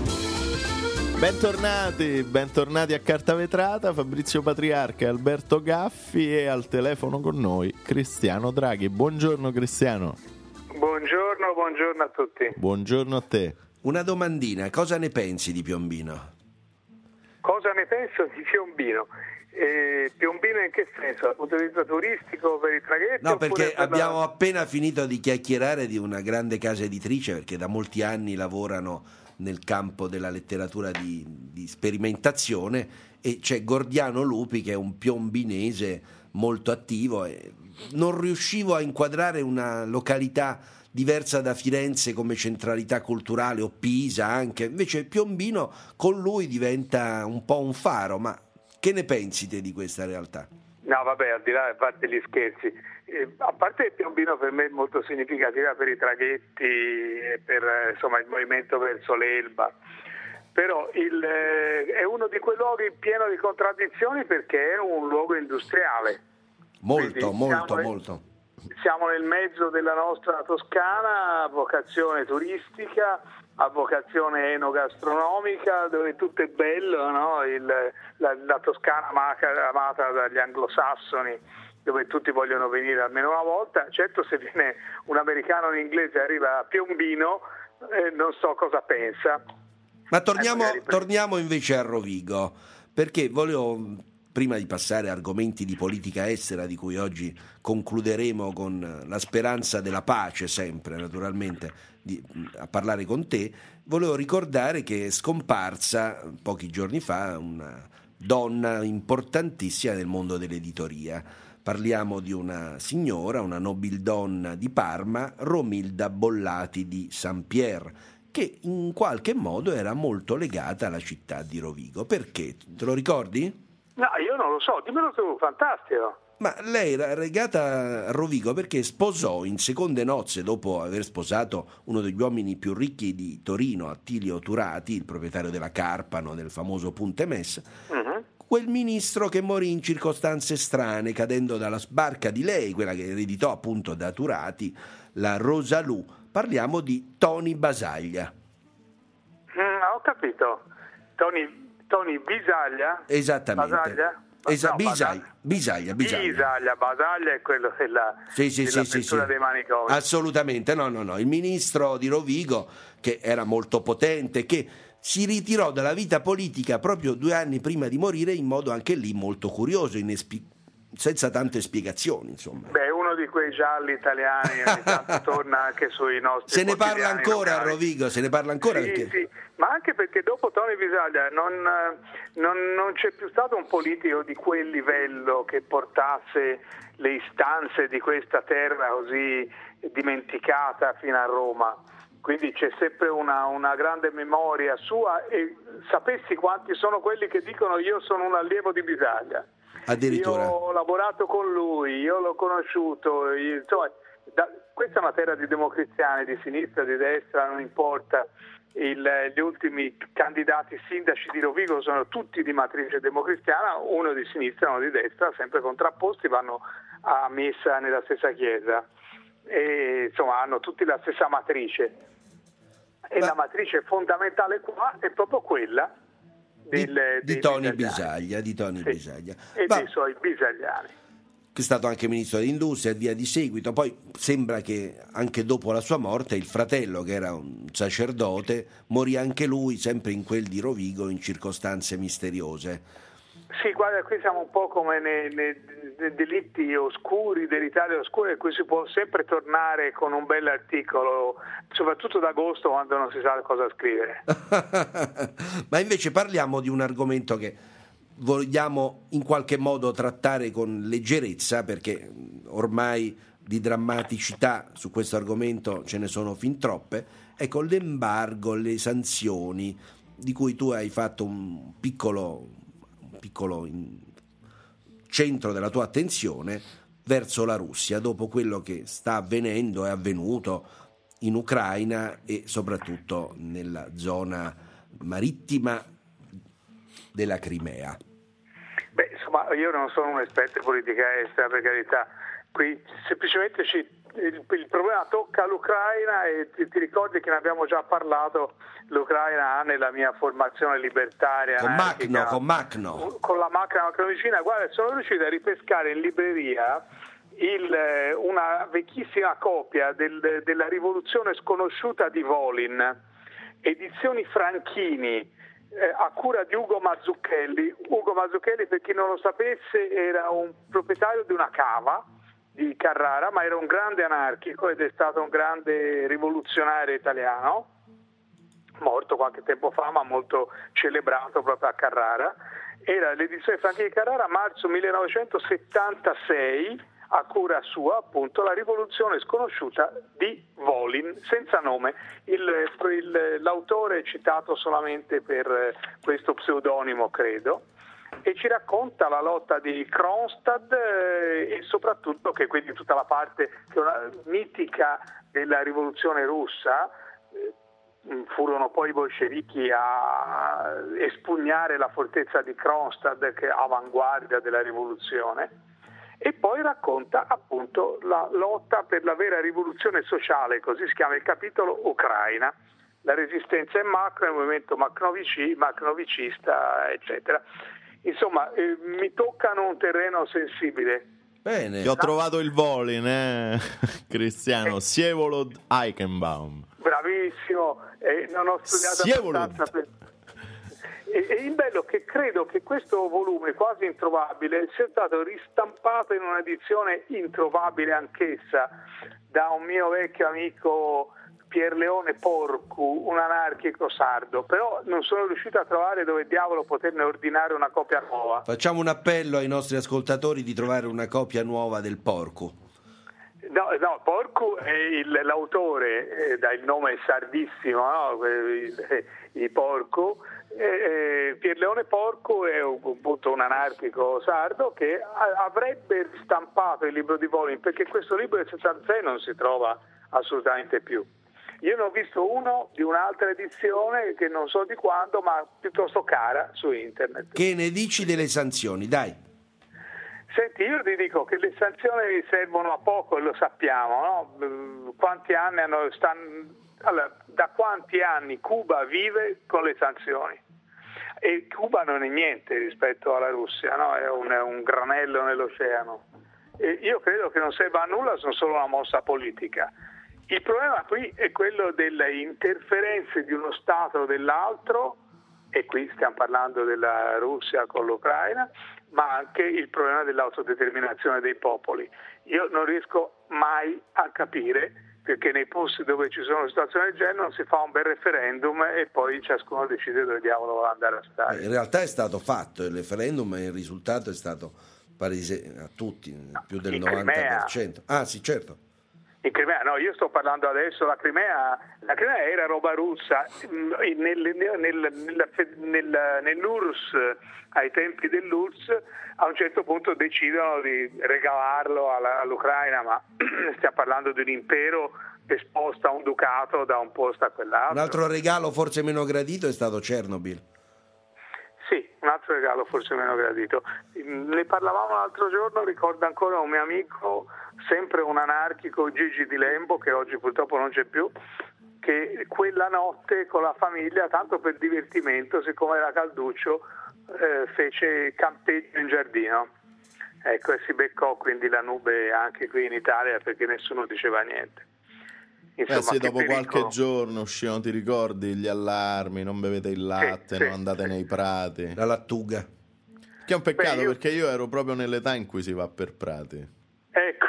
Bentornati, bentornati a Carta Vetrata, Fabrizio Patriarca e Alberto Gaffi, e al telefono con noi Cristiano Draghi. Buongiorno Cristiano. Buongiorno, buongiorno a tutti. Buongiorno a te. Una domandina, cosa ne pensi di Piombino? Cosa ne penso di Piombino? E Piombino in che senso? Dal punto di vista turistico per i traghetti? No, perché per abbiamo la... appena finito di chiacchierare di una grande casa editrice, perché da molti anni lavorano nel campo della letteratura di, di sperimentazione, e c'è Gordiano Lupi che è un piombinese molto attivo, e non riuscivo a inquadrare una località diversa da Firenze come centralità culturale, o Pisa anche, invece Piombino con lui diventa un po' un faro. Ma che ne pensi te di questa realtà? No, vabbè, al di là, a parte gli scherzi, eh, a parte Piombino per me è molto significativa per i traghetti e per eh, insomma il movimento verso l'Elba, però il, eh, è uno di quei luoghi pieno di contraddizioni perché è un luogo industriale. Molto, Quindi molto, siamo, molto. Siamo nel mezzo della nostra Toscana, a vocazione turistica, a vocazione enogastronomica, dove tutto è bello, no? Il, la, la Toscana amata, amata dagli anglosassoni, dove tutti vogliono venire almeno una volta. Certo, se viene un americano o un inglese e arriva a Piombino, eh, non so cosa pensa. Ma torniamo, eh, torniamo invece a Rovigo, perché volevo, prima di passare a argomenti di politica estera, di cui oggi concluderemo con la speranza della pace, sempre naturalmente, di, a parlare con te, volevo ricordare che è scomparsa pochi giorni fa una donna importantissima nel mondo dell'editoria. Parliamo di una signora, una nobildonna di Parma, Romilda Bollati di Saint-Pierre, che in qualche modo era molto legata alla città di Rovigo. Perché? Te lo ricordi? No, io non lo so, dimmelo tu, fantastico. Ma lei era legata a Rovigo perché sposò in seconde nozze, dopo aver sposato uno degli uomini più ricchi di Torino, Attilio Turati, il proprietario della Carpano, del famoso Punte Mess, uh-huh. quel ministro che morì in circostanze strane, cadendo dalla barca di lei, quella che ereditò appunto da Turati, la Rosalù. Parliamo di Toni Basaglia. Mm, ho capito. Toni, Toni Bisaglia? Esattamente. Basaglia? Esa- no, Bisaglia, Bisaglia, Bisaglia. Bisaglia, Basaglia è quello della, sì, sì, della sì, sì, sì. dei manicomi. Assolutamente, no, no, no. Il ministro di Rovigo, che era molto potente, che si ritirò dalla vita politica proprio due anni prima di morire, in modo anche lì molto curioso, inespi- senza tante spiegazioni, insomma. Beh, uno di quei gialli italiani ogni tanto torna anche sui nostri se ne parla ancora locali. A Rovigo, se ne parla ancora sì, perché... sì, ma anche perché dopo Toni Bisaglia non, non, non c'è più stato un politico di quel livello che portasse le istanze di questa terra così dimenticata fino a Roma. Quindi c'è sempre una, una grande memoria sua, e sapessi quanti sono quelli che dicono io sono un allievo di Bisaglia. Addirittura. Io ho lavorato con lui, io l'ho conosciuto, io, insomma, da, questa è una terra di democristiani, di sinistra, di destra, non importa. Il, gli ultimi candidati sindaci di Rovigo sono tutti di matrice democristiana, uno di sinistra, uno di destra, sempre contrapposti, vanno a messa nella stessa chiesa e insomma hanno tutti la stessa matrice. E Ma... la matrice fondamentale qua è proprio quella del, di, di Toni Bisaglia, di Toni sì. Bisaglia. E Ma... dei suoi bisagliani. Che è stato anche ministro dell'industria e via di seguito. Poi sembra che anche dopo la sua morte il fratello, che era un sacerdote, morì anche lui sempre in quel di Rovigo in circostanze misteriose. Sì, guarda, qui siamo un po' come nei, nei, nei delitti oscuri dell'Italia oscura, in cui si può sempre tornare con un bel articolo, soprattutto d'agosto quando non si sa cosa scrivere. Ma invece parliamo di un argomento che vogliamo in qualche modo trattare con leggerezza, perché ormai di drammaticità su questo argomento ce ne sono fin troppe. Ecco, l'embargo, le sanzioni, di cui tu hai fatto un piccolo, un piccolo centro della tua attenzione verso la Russia, dopo quello che sta avvenendo, è avvenuto in Ucraina e soprattutto nella zona marittima della Crimea. Beh, insomma, io non sono un esperto di politica estera, per carità. Qui semplicemente ci, il, il problema tocca l'Ucraina e ti, ti ricordi che ne abbiamo già parlato. L'Ucraina ha nella mia formazione libertaria con Macno, con Macno con la macchina macronicina, guarda, sono riuscito a ripescare in libreria il, una vecchissima copia del, della rivoluzione sconosciuta di Volin, edizioni Franchini, eh, a cura di Ugo Mazzucchelli. Ugo Mazzucchelli, per chi non lo sapesse, era un proprietario di una cava di Carrara, ma era un grande anarchico ed è stato un grande rivoluzionario italiano, morto qualche tempo fa, ma molto celebrato proprio a Carrara. Era l'edizione Franchi di Carrara, marzo millenovecentosettantasei, a cura sua appunto la rivoluzione sconosciuta di Volin, senza nome. Il, il, l'autore è citato solamente per questo pseudonimo, credo, e ci racconta la lotta di Kronstadt eh, e soprattutto che quindi tutta la parte che è una mitica della rivoluzione russa. eh, Furono poi i bolscevichi a espugnare la fortezza di Kronstadt, che è avanguardia della rivoluzione, e poi racconta appunto la lotta per la vera rivoluzione sociale, così si chiama il capitolo Ucraina, la resistenza in macro, il movimento macrovici, macrovicista, eccetera. Insomma, eh, mi toccano un terreno sensibile. Bene. Io ho trovato il Volin, eh? Cristiano, eh. Vsevolod Eichenbaum. Bravissimo, eh, non ho studiato abbastanza per... e, e il bello che credo che questo volume quasi introvabile sia stato ristampato in un'edizione introvabile anch'essa da un mio vecchio amico Pierleone Porcu, un anarchico sardo, però non sono riuscito a trovare dove diavolo poterne ordinare una copia nuova. Facciamo un appello ai nostri ascoltatori di trovare una copia nuova del Porcu. No, no, Porcu è il, l'autore, eh, dà il nome sardissimo, no? il, il Porcu. Eh, Pierleone Porcu è un, appunto un anarchico sardo che a, avrebbe stampato il libro di Volin, perché questo libro del settantasei non si trova assolutamente più. Io ne ho visto uno di un'altra edizione che non so di quando, ma piuttosto cara, su internet. Che ne dici delle sanzioni? Dai. Senti, io ti dico che le sanzioni servono a poco e lo sappiamo, no? Quanti anni hanno, stanno, allora, da quanti anni Cuba vive con le sanzioni? E Cuba non è niente rispetto alla Russia, no? È un, è un granello nell'oceano. E io credo che non serva a nulla, sono solo una mossa politica. Il problema qui è quello delle interferenze di uno Stato o dell'altro, e qui stiamo parlando della Russia con l'Ucraina, ma anche il problema dell'autodeterminazione dei popoli. Io non riesco mai a capire perché nei posti dove ci sono situazioni del genere non si fa un bel referendum e poi ciascuno decide dove diavolo vuole andare a stare. In realtà è stato fatto il referendum e il risultato è stato palese a tutti, più del novanta per cento. Ah sì, certo. In Crimea, no, io sto parlando adesso, la Crimea, la Crimea era roba russa, nel, nel, nel, nel, nell'U R S S, ai tempi dell'U R S S, a un certo punto decidono di regalarlo alla, all'Ucraina, ma stiamo parlando di un impero che sposta un ducato da un posto a quell'altro. Un altro regalo forse meno gradito è stato Chernobyl. Sì, un altro regalo forse meno gradito. Ne parlavamo l'altro giorno, ricordo ancora un mio amico, sempre un anarchico, Gigi Di Lembo, che oggi purtroppo non c'è più, che quella notte con la famiglia, tanto per divertimento, siccome era calduccio, eh, fece campeggio in giardino. Ecco, e si beccò quindi la nube anche qui in Italia perché nessuno diceva niente. Insomma, eh sì, dopo pericolo. qualche giorno uscivano, ti ricordi, gli allarmi, non bevete il latte, sì, non andate sì. nei prati. La lattuga. Che è un peccato. Beh, io... perché io ero proprio nell'età in cui si va per prati. Ecco,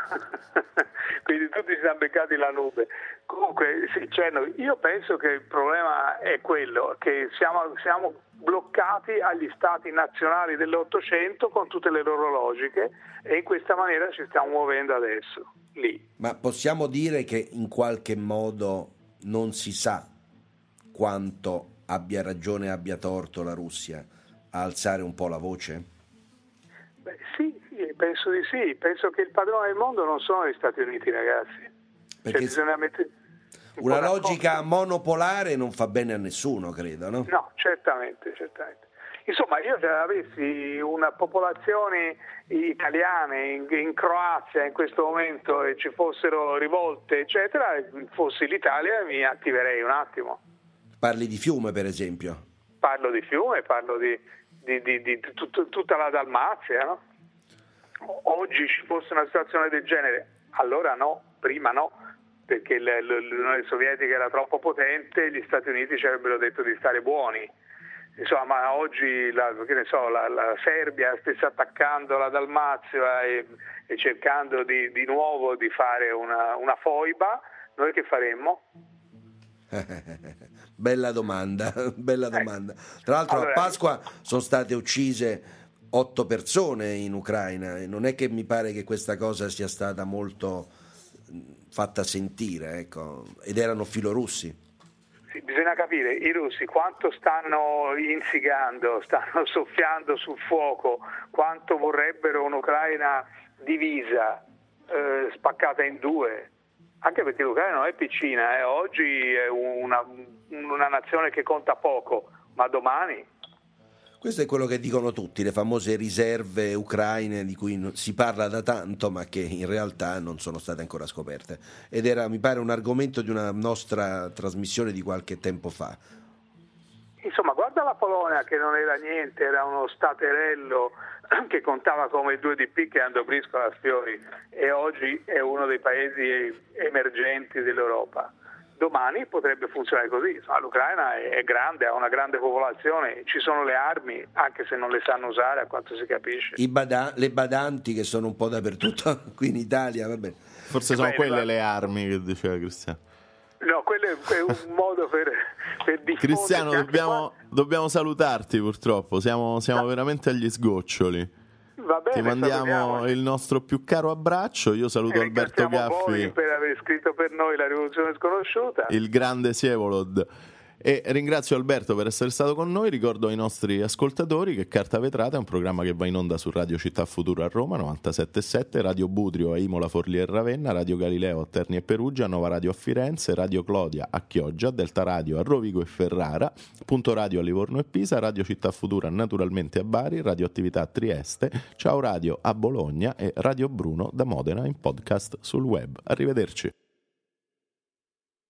quindi tutti si sono beccati la nube. Comunque, sì, cioè, io penso che il problema è quello, che siamo, siamo bloccati agli stati nazionali dell'Ottocento con tutte le loro logiche e in questa maniera ci stiamo muovendo adesso, lì. Ma possiamo dire che in qualche modo non si sa quanto abbia ragione e abbia torto la Russia a alzare un po' la voce? Beh, sì, penso di sì. Penso che il padrone del mondo non sono gli Stati Uniti, ragazzi. Perché cioè, bisogna mettere un una logica monopolare non fa bene a nessuno, credo, no? No, certamente, certamente. Insomma, io se avessi una popolazione italiane in, in Croazia in questo momento e ci fossero rivolte, eccetera, fossi l'Italia, mi attiverei un attimo. Parli di Fiume, per esempio? Parlo di Fiume, parlo di, di, di, di tut, tutta la Dalmazia, no? Oggi ci fosse una situazione del genere, allora no, prima no, perché l'Unione Sovietica era troppo potente e gli Stati Uniti ci avrebbero detto di stare buoni. insomma, ma oggi la, che ne so, la, la Serbia stesse attaccando la Dalmazia e, e cercando di, di nuovo di fare una, una foiba, noi che faremmo? Bella domanda, bella domanda. Tra l'altro allora, a Pasqua sono state uccise otto persone in Ucraina e non è che mi pare che questa cosa sia stata molto fatta sentire, ecco, ed erano filorussi. Sì, bisogna capire i russi quanto stanno insigando, stanno soffiando sul fuoco, quanto vorrebbero un'Ucraina divisa, eh, spaccata in due. Anche perché l'Ucraina non è piccina, eh. Oggi è una, una nazione che conta poco, ma domani... Questo è quello che dicono tutti, le famose riserve ucraine di cui si parla da tanto, ma che in realtà non sono state ancora scoperte. Ed era, mi pare, un argomento di una nostra trasmissione di qualche tempo fa. Insomma, guarda la Polonia che non era niente, era uno staterello che contava come due D P che andò briscola a sfiori e oggi è uno dei paesi emergenti dell'Europa. Domani potrebbe funzionare così. Insomma, l'Ucraina è grande, ha una grande popolazione, ci sono le armi, anche se non le sanno usare, a quanto si capisce. I bada- le badanti che sono un po' dappertutto qui in Italia, vabbè. Forse sono Beh, quelle va... le armi che diceva Cristiano. No, quello è un modo per, per diffondere. Cristiano, dobbiamo, qua... dobbiamo salutarti purtroppo, siamo, siamo no. veramente agli sgoccioli. Va bene, ti mandiamo salutiamo. Il nostro più caro abbraccio. Io saluto e Alberto Gaffi, voi per aver scritto per noi La rivoluzione sconosciuta, il grande Sievolod, e ringrazio Alberto per essere stato con noi. Ricordo ai nostri ascoltatori che Carta Vetrata è un programma che va in onda su Radio Città Futura a Roma novantasette virgola sette, Radio Budrio a Imola, Forlì e Ravenna, Radio Galileo a Terni e Perugia, Nova Radio a Firenze, Radio Clodia a Chioggia, Delta Radio a Rovigo e Ferrara, Punto Radio a Livorno e Pisa, Radio Città Futura naturalmente a Bari, Radio Attività a Trieste, Ciao Radio a Bologna e Radio Bruno da Modena in podcast sul web. Arrivederci.